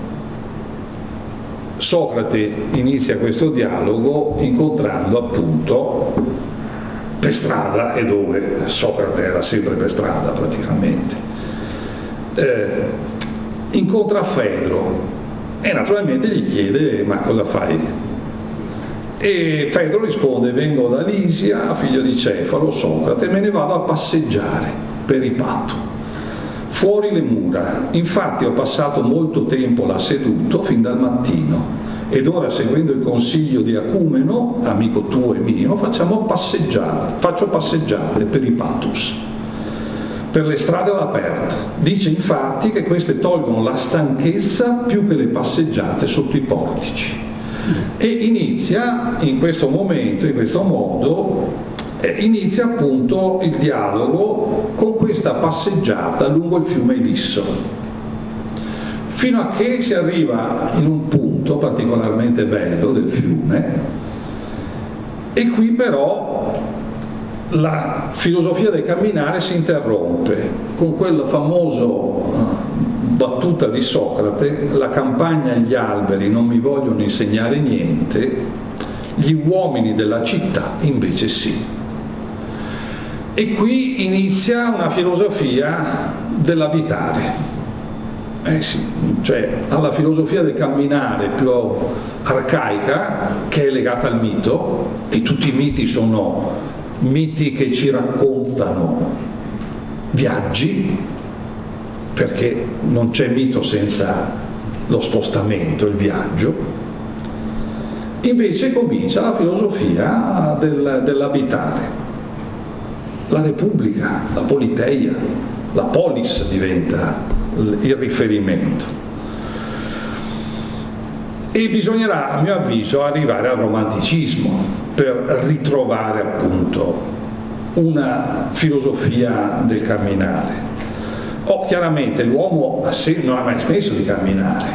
Socrate inizia questo dialogo incontrando appunto per strada, e dove Socrate era sempre per strada praticamente, eh, incontra Fedro e naturalmente gli chiede: ma cosa fai? E Fedro risponde: vengo da Lisia, figlio di Cefalo, Socrate, e me ne vado a passeggiare per Ipato, fuori le mura. Infatti ho passato molto tempo là seduto fin dal mattino, ed ora, seguendo il consiglio di Acumeno, amico tuo e mio, facciamo passeggiare, faccio passeggiate per Ipatus, per le strade all'aperto. Dice infatti che queste tolgono la stanchezza più che le passeggiate sotto i portici. E inizia in questo momento, in questo modo, eh, inizia appunto il dialogo con questa passeggiata lungo il fiume Lisso, fino a che si arriva in un punto particolarmente bello del fiume, e qui però la filosofia del camminare si interrompe con quel famoso battuta di Socrate: la campagna e gli alberi non mi vogliono insegnare niente, gli uomini della città invece sì. E qui inizia una filosofia dell'abitare. Eh sì, cioè alla filosofia del camminare più arcaica, che è legata al mito, e tutti i miti sono miti che ci raccontano viaggi, perché non c'è mito senza lo spostamento, il viaggio. Invece comincia la filosofia del, dell'abitare, la repubblica, la politeia, la polis diventa il riferimento. E bisognerà, a mio avviso, arrivare al romanticismo per ritrovare appunto una filosofia del camminare. Oh, chiaramente l'uomo non ha mai smesso di camminare,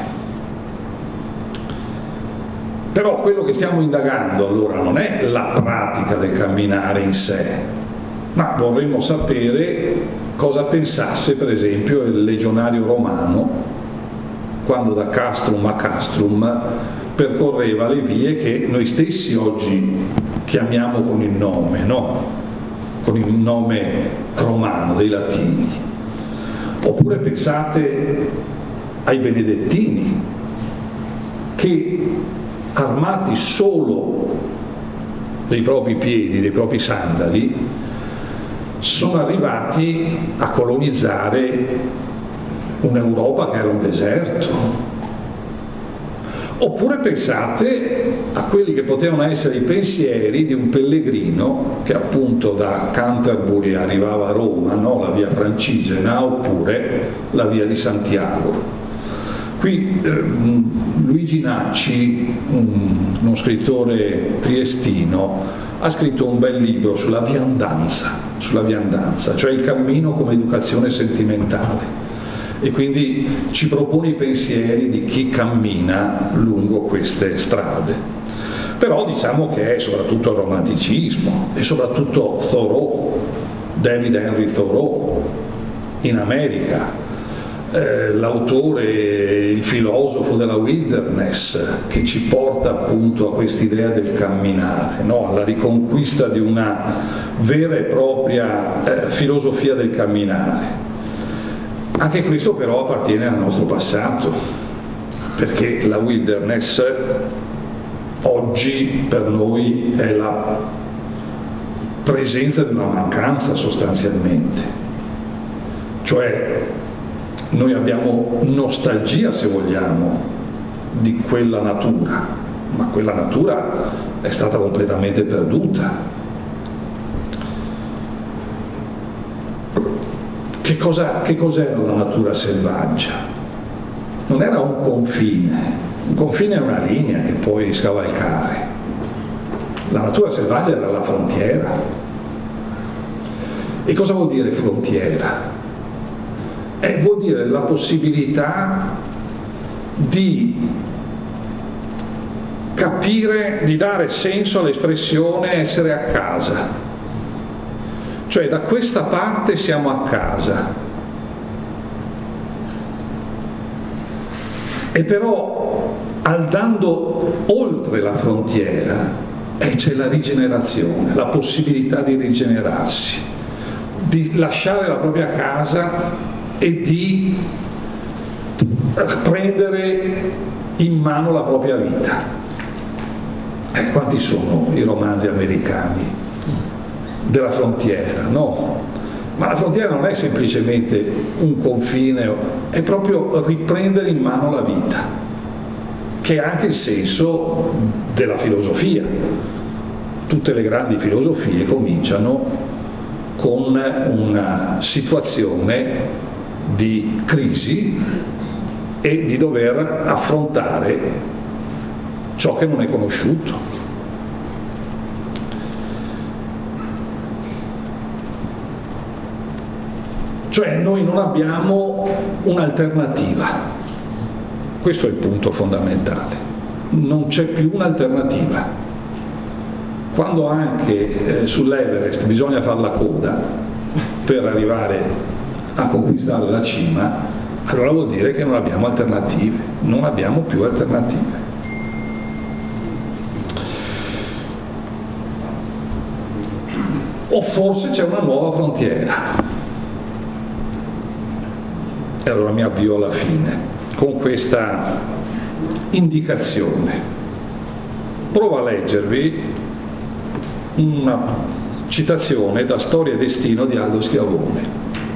però quello che stiamo indagando allora non è la pratica del camminare in sé, ma vorremmo sapere cosa pensasse per esempio il legionario romano quando da castrum a castrum percorreva le vie che noi stessi oggi chiamiamo con il nome, no? Con il nome romano dei latini. Oppure pensate ai benedettini, che armati solo dei propri piedi, dei propri sandali, sono arrivati a colonizzare un'Europa che era un deserto. Oppure pensate a quelli che potevano essere i pensieri di un pellegrino che appunto da Canterbury arrivava a Roma, no? La via Francigena, oppure la via di Santiago. Qui eh, Luigi Nacci, un, uno scrittore triestino, ha scritto un bel libro sulla viandanza, sulla viandanza, cioè il cammino come educazione sentimentale, e quindi ci propone i pensieri di chi cammina lungo queste strade. Però diciamo che è soprattutto il romanticismo, e soprattutto Thoreau, David Henry Thoreau, in America, eh, l'autore, il filosofo della wilderness, che ci porta appunto a quest'idea del camminare, no? Alla riconquista di una vera e propria eh, filosofia del camminare. Anche questo però appartiene al nostro passato, perché la wilderness oggi per noi è la presenza di una mancanza sostanzialmente, cioè noi abbiamo nostalgia, se vogliamo, di quella natura, ma quella natura è stata completamente perduta. Che cosa, che cos'era la natura selvaggia? Non era un confine, un confine è una linea che puoi scavalcare. La natura selvaggia era la frontiera. E cosa vuol dire frontiera? Eh, vuol dire la possibilità di capire, di dare senso all'espressione essere a casa. Cioè da questa parte siamo a casa. E però andando oltre la frontiera eh, c'è la rigenerazione, la possibilità di rigenerarsi, di lasciare la propria casa e di prendere in mano la propria vita. Eh, quanti sono i romanzi americani della frontiera? No, ma la frontiera non è semplicemente un confine, è proprio riprendere in mano la vita, che è anche il senso della filosofia. Tutte le grandi filosofie cominciano con una situazione di crisi e di dover affrontare ciò che non è conosciuto. Cioè noi non abbiamo un'alternativa, questo è il punto fondamentale, non c'è più un'alternativa. Quando anche eh, sull'Everest bisogna fare la coda per arrivare a conquistare la cima, allora vuol dire che non abbiamo alternative, non abbiamo più alternative. O forse c'è una nuova frontiera. E allora mi avvio alla fine con questa indicazione. Provo a leggervi una citazione da Storia e destino di Aldo Schiavone.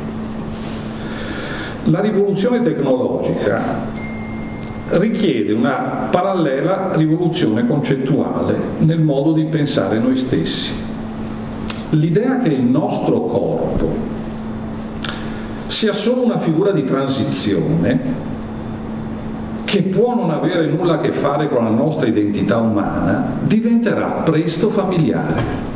La rivoluzione tecnologica richiede una parallela rivoluzione concettuale nel modo di pensare noi stessi. L'idea che il nostro corpo sia solo una figura di transizione che può non avere nulla a che fare con la nostra identità umana diventerà presto familiare.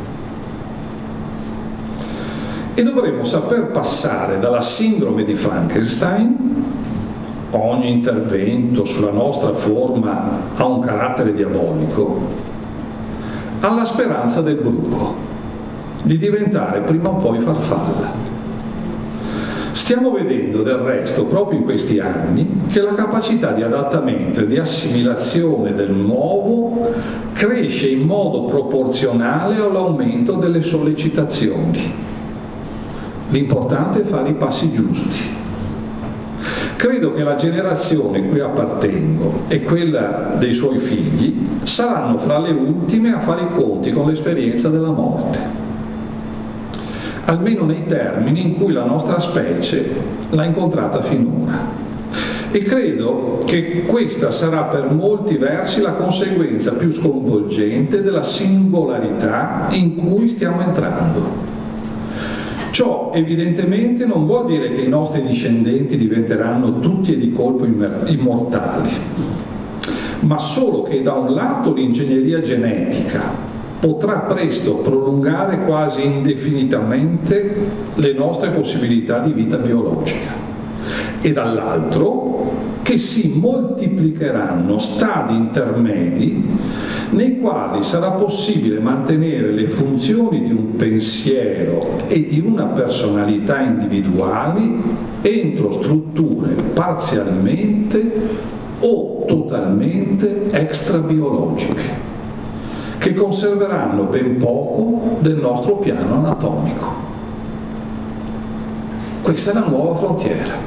E dovremo saper passare dalla sindrome di Frankenstein, ogni intervento sulla nostra forma ha un carattere diabolico, alla speranza del bruco, di diventare prima o poi farfalla. Stiamo vedendo del resto, proprio in questi anni, che la capacità di adattamento e di assimilazione del nuovo cresce in modo proporzionale all'aumento delle sollecitazioni. L'importante è fare i passi giusti. Credo che la generazione cui appartengo e quella dei suoi figli saranno fra le ultime a fare i conti con l'esperienza della morte, almeno nei termini in cui la nostra specie l'ha incontrata finora. E credo che questa sarà per molti versi la conseguenza più sconvolgente della singolarità in cui stiamo entrando. Ciò evidentemente non vuol dire che i nostri discendenti diventeranno tutti e di colpo immortali, ma solo che da un lato l'ingegneria genetica potrà presto prolungare quasi indefinitamente le nostre possibilità di vita biologica e dall'altro che si moltiplicheranno stadi intermedi nei quali sarà possibile mantenere le funzioni di un pensiero e di una personalità individuali entro strutture parzialmente o totalmente extrabiologiche, che conserveranno ben poco del nostro piano anatomico. Questa è la nuova frontiera.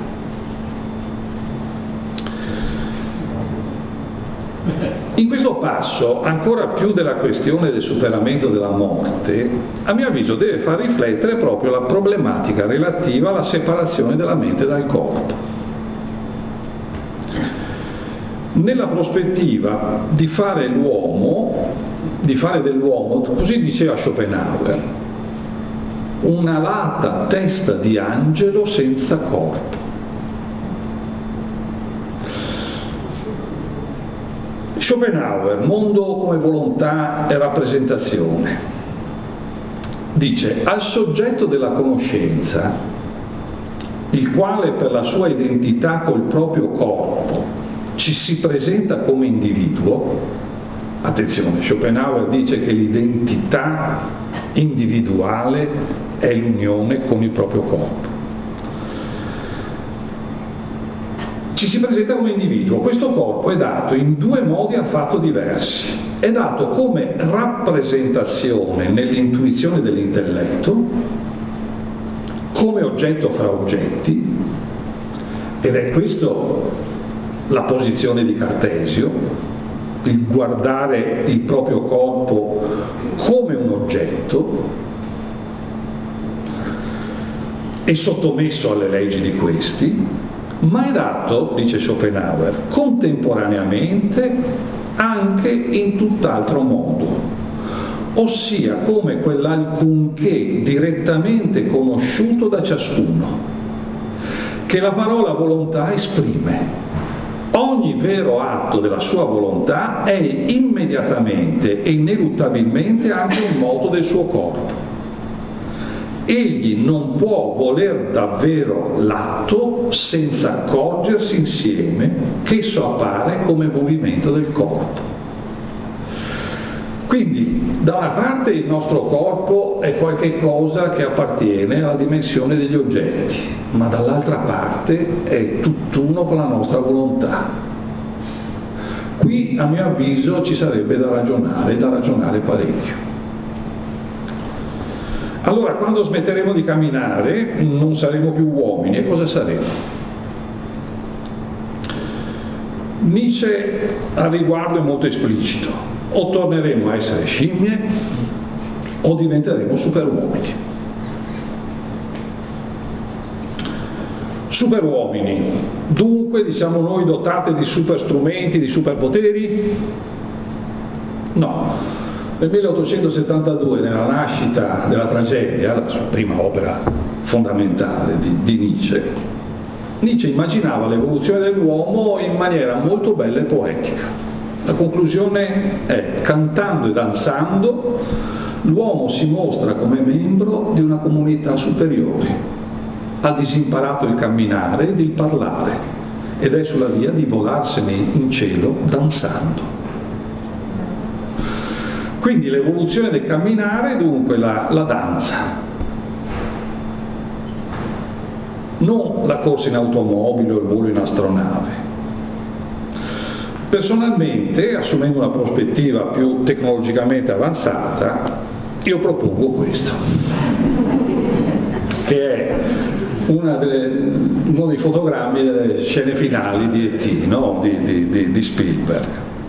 In questo passo, ancora più della questione del superamento della morte, a mio avviso deve far riflettere proprio la problematica relativa alla separazione della mente dal corpo. Nella prospettiva di fare l'uomo, di fare dell'uomo, così diceva Schopenhauer, una alata testa di angelo senza corpo. Schopenhauer, mondo come volontà e rappresentazione, dice: al soggetto della conoscenza, il quale per la sua identità col proprio corpo ci si presenta come individuo, attenzione, Schopenhauer dice che l'identità individuale è l'unione con il proprio corpo. Ci si presenta come individuo, questo corpo è dato in due modi affatto diversi. È dato come rappresentazione nell'intuizione dell'intelletto, come oggetto fra oggetti, ed è questo la posizione di Cartesio, il guardare il proprio corpo come un oggetto e sottomesso alle leggi di questi, ma è dato, dice Schopenhauer, contemporaneamente anche in tutt'altro modo, ossia come quell'alcunché direttamente conosciuto da ciascuno, che la parola volontà esprime. Ogni vero atto della sua volontà è immediatamente e ineluttabilmente anche un moto del suo corpo. Egli non può voler davvero l'atto senza accorgersi insieme che esso appare come movimento del corpo. Quindi, da una parte il nostro corpo è qualche cosa che appartiene alla dimensione degli oggetti, ma dall'altra parte è tutt'uno con la nostra volontà. Qui, a mio avviso, ci sarebbe da ragionare, da ragionare parecchio. Allora, quando smetteremo di camminare, non saremo più uomini, e cosa saremo? Nietzsche al riguardo è molto esplicito: o torneremo a essere scimmie o diventeremo superuomini. Superuomini, dunque, diciamo noi, dotati di super strumenti, di superpoteri? No. Nel milleottocentosettantadue, nella nascita della tragedia, la sua prima opera fondamentale di, di Nietzsche, Nietzsche immaginava l'evoluzione dell'uomo in maniera molto bella e poetica. La conclusione è: cantando e danzando, l'uomo si mostra come membro di una comunità superiore. Ha disimparato il camminare ed il parlare ed è sulla via di volarsene in cielo danzando. Quindi l'evoluzione del camminare è dunque la, la danza, non la corsa in automobile o il volo in astronave. Personalmente, assumendo una prospettiva più tecnologicamente avanzata, io propongo questo, che è una delle, uno dei fotogrammi delle scene finali di E T, no? di, di, di, di Spielberg.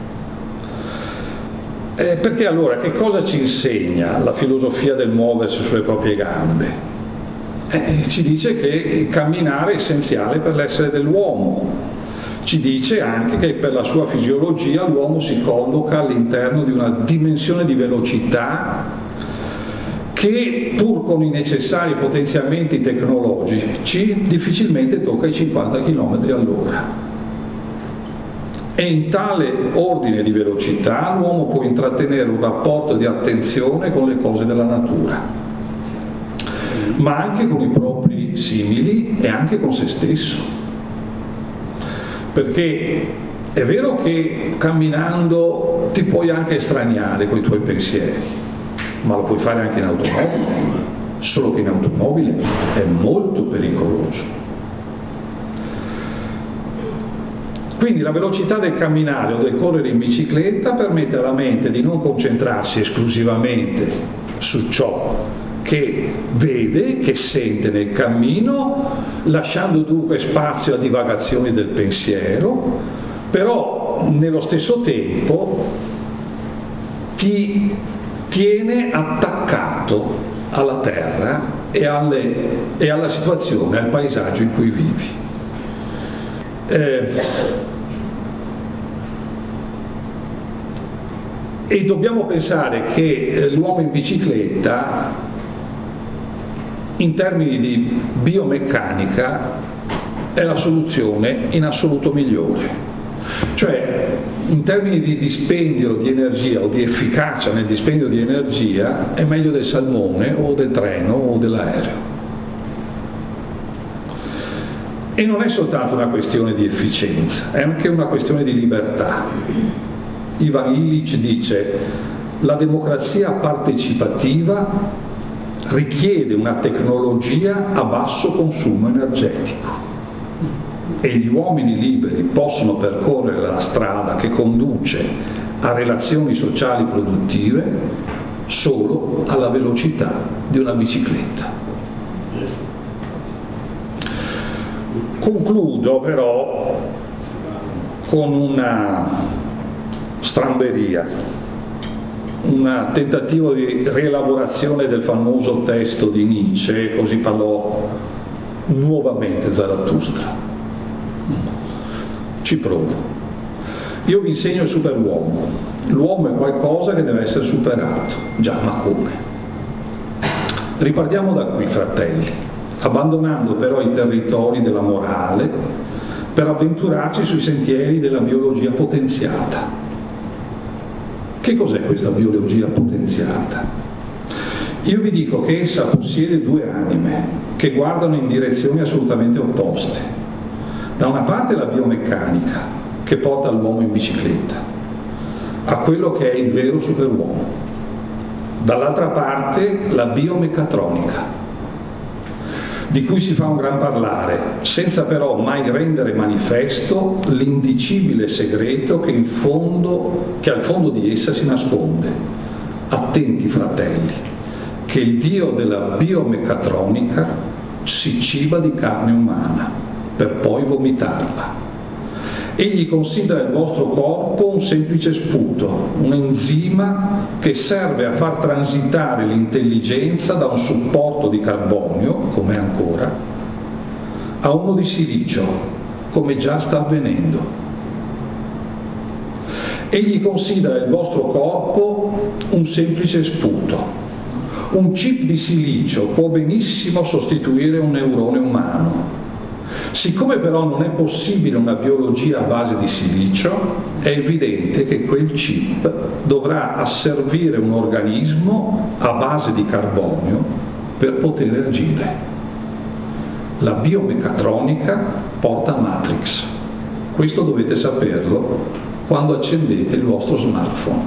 Eh, perché allora che cosa ci insegna la filosofia del muoversi sulle proprie gambe? Eh, ci dice che camminare è essenziale per l'essere dell'uomo, ci dice anche che per la sua fisiologia l'uomo si colloca all'interno di una dimensione di velocità che pur con i necessari potenziamenti tecnologici difficilmente tocca i cinquanta chilometri all'ora. E in tale ordine di velocità l'uomo può intrattenere un rapporto di attenzione con le cose della natura, ma anche con i propri simili e anche con se stesso. Perché è vero che camminando ti puoi anche estraniare con i tuoi pensieri, ma lo puoi fare anche in automobile, solo che in automobile è molto pericoloso. Quindi la velocità del camminare o del correre in bicicletta permette alla mente di non concentrarsi esclusivamente su ciò che vede, che sente nel cammino, lasciando dunque spazio a divagazioni del pensiero, però nello stesso tempo ti tiene attaccato alla terra e, alle, e alla situazione, al paesaggio in cui vivi. Eh, e dobbiamo pensare che l'uomo in bicicletta, in termini di biomeccanica, è la soluzione in assoluto migliore. Cioè, in termini di dispendio di energia o di efficacia nel dispendio di energia, è meglio del salmone o del treno o dell'aereo. E non è soltanto una questione di efficienza, è anche una questione di libertà. Ivan Illich dice: la democrazia partecipativa richiede una tecnologia a basso consumo energetico e gli uomini liberi possono percorrere la strada che conduce a relazioni sociali produttive solo alla velocità di una bicicletta. Concludo però con una stramberia, un tentativo di rielaborazione del famoso testo di Nietzsche, così parlò nuovamente Zarathustra. Ci provo. Io vi insegno il superuomo. L'uomo è qualcosa che deve essere superato. Già, ma come? Ripartiamo da qui, fratelli, abbandonando però i territori della morale per avventurarci sui sentieri della biologia potenziata. Che cos'è questa biologia potenziata? Io vi dico che essa possiede due anime che guardano in direzioni assolutamente opposte. Da una parte la biomeccanica, che porta l'uomo in bicicletta, a quello che è il vero superuomo. Dall'altra parte la biomeccatronica, di cui si fa un gran parlare, senza però mai rendere manifesto l'indicibile segreto che, in fondo, che al fondo di essa si nasconde. Attenti, fratelli, che il Dio della biomeccatronica si ciba di carne umana per poi vomitarla. Egli considera il vostro corpo un semplice sputo, un enzima che serve a far transitare l'intelligenza da un supporto di carbonio, come ancora, a uno di silicio, come già sta avvenendo. Egli considera il vostro corpo un semplice sputo. Un chip di silicio può benissimo sostituire un neurone umano. Siccome però non è possibile una biologia a base di silicio, è evidente che quel chip dovrà asservire un organismo a base di carbonio per poter agire. La biomeccatronica porta a Matrix. Questo dovete saperlo quando accendete il vostro smartphone.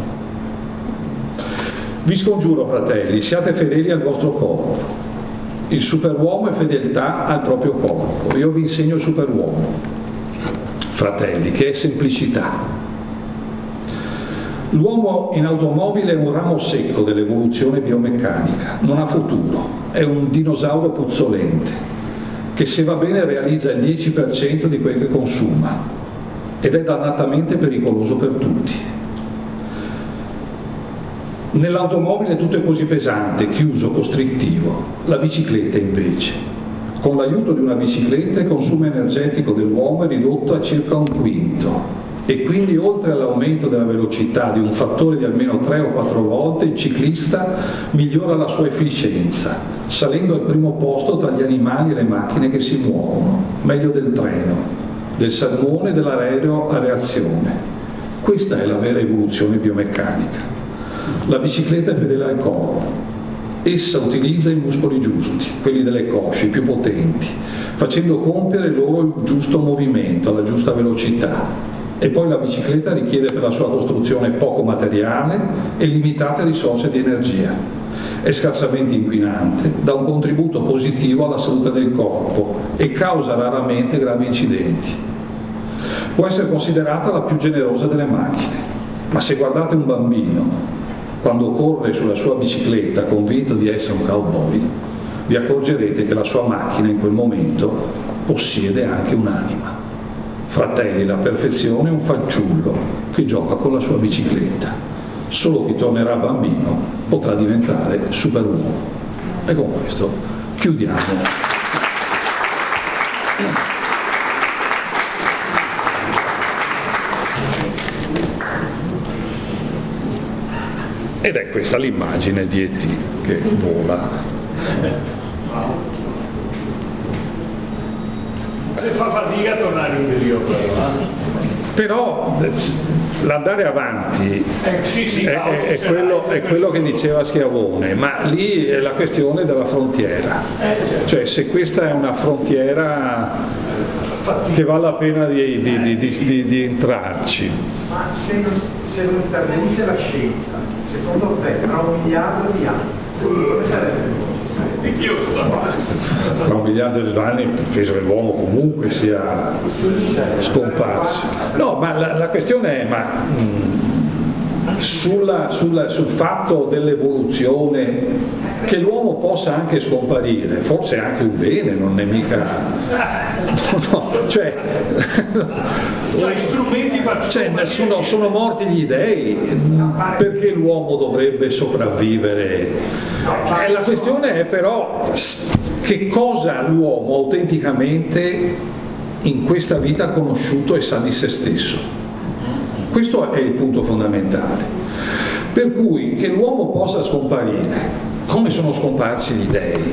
Vi scongiuro, fratelli, siate fedeli al vostro corpo. Il superuomo è fedeltà al proprio corpo. Io vi insegno il superuomo, fratelli, che è semplicità. L'uomo in automobile è un ramo secco dell'evoluzione biomeccanica, non ha futuro, è un dinosauro puzzolente che, se va bene, realizza il dieci per cento di quel che consuma ed è dannatamente pericoloso per tutti. Nell'automobile tutto è così pesante, chiuso, costrittivo. La bicicletta invece, con l'aiuto di una bicicletta, il consumo energetico dell'uomo è ridotto a circa un quinto e quindi oltre all'aumento della velocità di un fattore di almeno tre o quattro volte, il ciclista migliora la sua efficienza, salendo al primo posto tra gli animali e le macchine che si muovono, meglio del treno, del salmone e dell'aereo a reazione. Questa è la vera evoluzione biomeccanica. La bicicletta è fedele al corpo. Essa utilizza i muscoli giusti, quelli delle cosce, più potenti, facendo compiere loro il giusto movimento, alla giusta velocità. E poi la bicicletta richiede per la sua costruzione poco materiale e limitate risorse di energia. È scarsamente inquinante, dà un contributo positivo alla salute del corpo e causa raramente gravi incidenti. Può essere considerata la più generosa delle macchine, ma se guardate un bambino quando corre sulla sua bicicletta convinto di essere un cowboy, vi accorgerete che la sua macchina in quel momento possiede anche un'anima. Fratelli, la perfezione è un fanciullo che gioca con la sua bicicletta. Solo chi tornerà bambino potrà diventare superuomo. E con questo chiudiamo. Ed è questa l'immagine di E T che vola. Se fa fatica a tornare in Dio, però. Però l'andare avanti Eh, sì, sì, è, ma è- è quello, è quello che diceva Schiavone, ma lì è la questione della frontiera. Eh, certo. Cioè se questa è una frontiera che vale la pena di, di- di- di- di- di entrarci. Ma se non, se non intervenisse la scienza, secondo te, tra un miliardo di anni, come sarebbe? Tra un miliardo di anni penso che l'uomo comunque sia scomparso. No, ma la, la questione è ma, mh, sulla- sulla- sul fatto dell'evoluzione, che l'uomo possa anche scomparire, forse è anche un bene, non è mica... No, cioè, Cioè, strumenti per cioè, sono, sono morti gli dei, perché l'uomo dovrebbe sopravvivere? Eh, la questione è però che cosa l'uomo autenticamente in questa vita ha conosciuto e sa di se stesso. Questo è il punto fondamentale. Per cui che l'uomo possa scomparire, come sono scomparsi gli dei,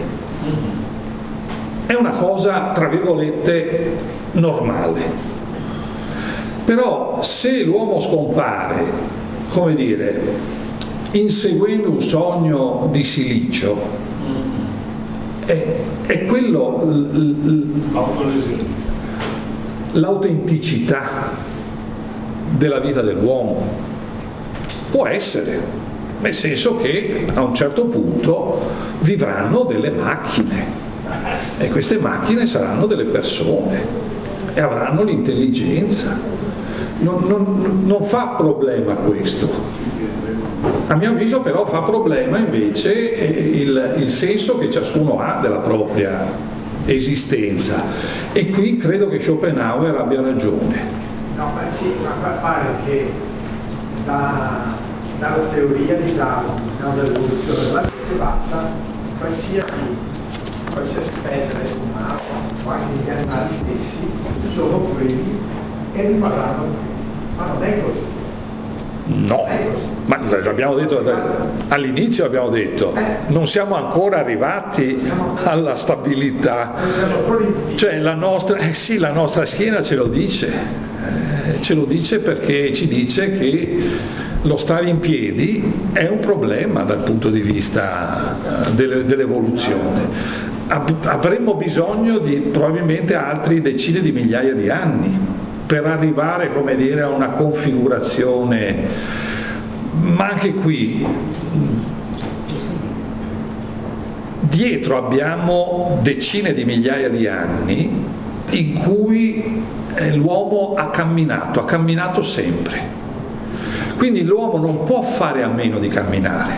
è una cosa, tra virgolette, normale. Però se l'uomo scompare, come dire, inseguendo un sogno di silicio, è, è quello l- l- l'autenticità della vita dell'uomo. Può essere, nel senso che a un certo punto vivranno delle macchine e queste macchine saranno delle persone e avranno l'intelligenza. Non, non- non fa problema questo. A mio avviso però fa problema invece eh, il, il senso che ciascuno ha della propria esistenza, e qui credo che Schopenhauer abbia ragione. No, ma sì, ma pare che da, dalla teoria di Darwin, no, dell'evoluzione della specie bassa, qualsiasi, qualsiasi specie adesso umana o anche gli animali stessi sono quelli e rimarranno qui. Ma non è così. No, ma l'abbiamo detto all'inizio, abbiamo detto non siamo ancora arrivati alla stabilità, cioè la nostra, eh sì, la nostra schiena ce lo dice, eh, ce lo dice perché ci dice che lo stare in piedi è un problema dal punto di vista eh, delle- dell'evoluzione. Ab- avremmo bisogno di probabilmente altri decine di migliaia di anni per arrivare, come dire, a una configurazione, ma anche qui dietro abbiamo decine di migliaia di anni in cui eh, l'uomo ha camminato, ha camminato sempre. Quindi l'uomo non può fare a meno di camminare.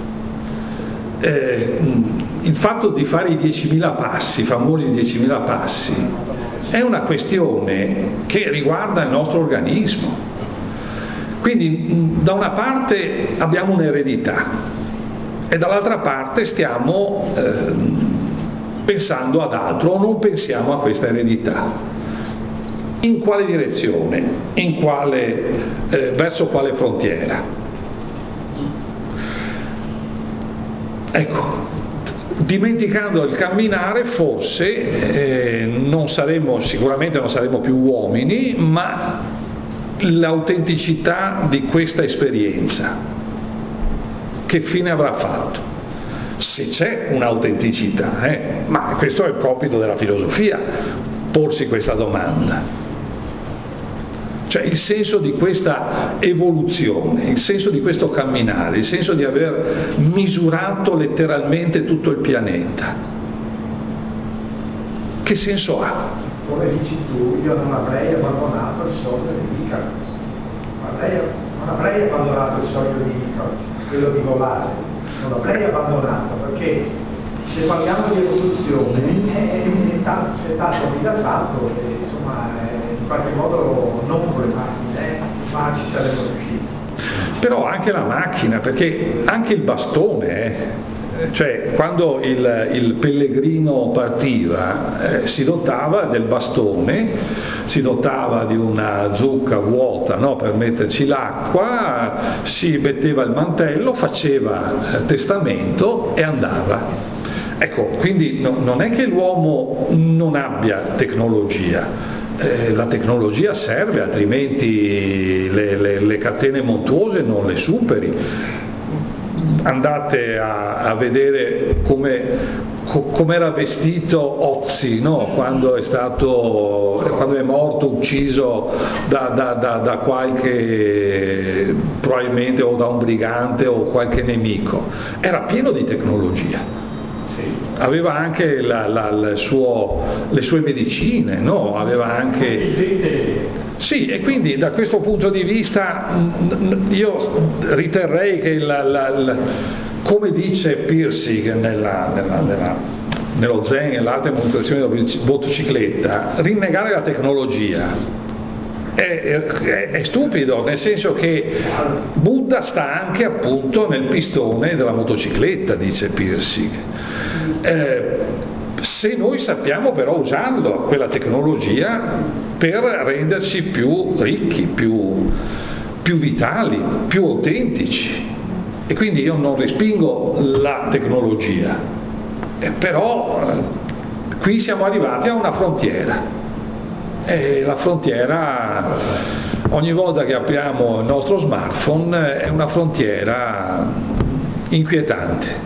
Eh, il fatto di fare i diecimila passi, i famosi diecimila passi, è una questione che riguarda il nostro organismo. Quindi mh, da una parte abbiamo un'eredità e dall'altra parte stiamo eh, pensando ad altro o non pensiamo a questa eredità. In quale direzione? In quale, eh, verso quale frontiera? Ecco, dimenticando il camminare forse eh, non saremo, sicuramente non saremo più uomini, ma l'autenticità di questa esperienza che fine avrà fatto? Se c'è un'autenticità, eh? Ma questo è il compito della filosofia, porsi questa domanda. Cioè il senso di questa evoluzione, il senso di questo camminare, il senso di aver misurato letteralmente tutto il pianeta. Che senso ha? Come dici tu, io non avrei abbandonato il sogno di Icarus. Non avrei abbandonato il sogno di Icarus, quello di volare. Non l'avrei abbandonato perché se parliamo di evoluzione è, è, tanto, c'è tanto ridatato e insomma è, in qualche modo non con le macchine, ma ci saremmo riusciti. Però anche la macchina, perché anche il bastone, eh, cioè quando il, il pellegrino partiva eh, si dotava del bastone, si dotava di una zucca vuota, no, per metterci l'acqua, si metteva il mantello, faceva eh, testamento e andava. Ecco, quindi no, non è che l'uomo non abbia tecnologia. Eh, la tecnologia serve, altrimenti le, le, le catene montuose non le superi. Andate a, a vedere come com'era vestito Ozzy, no? quando, è stato, quando è morto, ucciso da, da, da, da qualche, probabilmente o da un brigante o qualche nemico. Era pieno di tecnologia. Aveva anche la, la, la suo, le sue medicine, no? Aveva anche... Sì, e quindi da questo punto di vista io riterrei che la, la, la, come dice Pirsig nella, nella, nella, nello Zen e l'arte e manutenzione della motocicletta, rinnegare la tecnologia È, è, è stupido, nel senso che Buddha sta anche appunto nel pistone della motocicletta, dice Pirsig. Eh, se noi sappiamo però usarlo, quella tecnologia, per renderci più ricchi, più, più vitali, più autentici. E quindi io non respingo la tecnologia, eh, però eh, qui siamo arrivati a una frontiera. E la frontiera, ogni volta che apriamo il nostro smartphone, è una frontiera inquietante.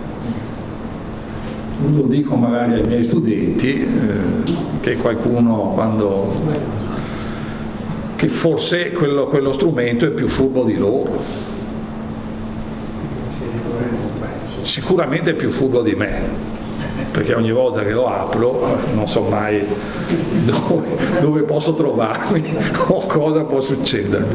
Lo dico magari ai miei studenti, eh, che qualcuno quando che forse quello, quello strumento è più furbo di loro, sicuramente è più furbo di me, perché ogni volta che lo apro non so mai dove, dove posso trovarmi o cosa può succedermi.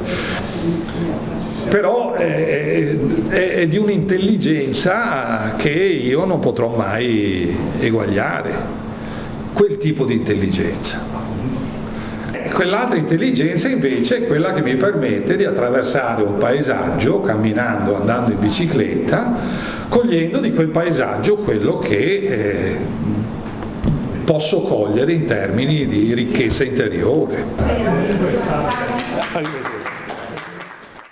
Però è, è, è di un'intelligenza che io non potrò mai eguagliare, quel tipo di intelligenza. Quell'altra intelligenza invece è quella che mi permette di attraversare un paesaggio camminando, andando in bicicletta, cogliendo di quel paesaggio quello che eh, posso cogliere in termini di ricchezza interiore. Arrivederci.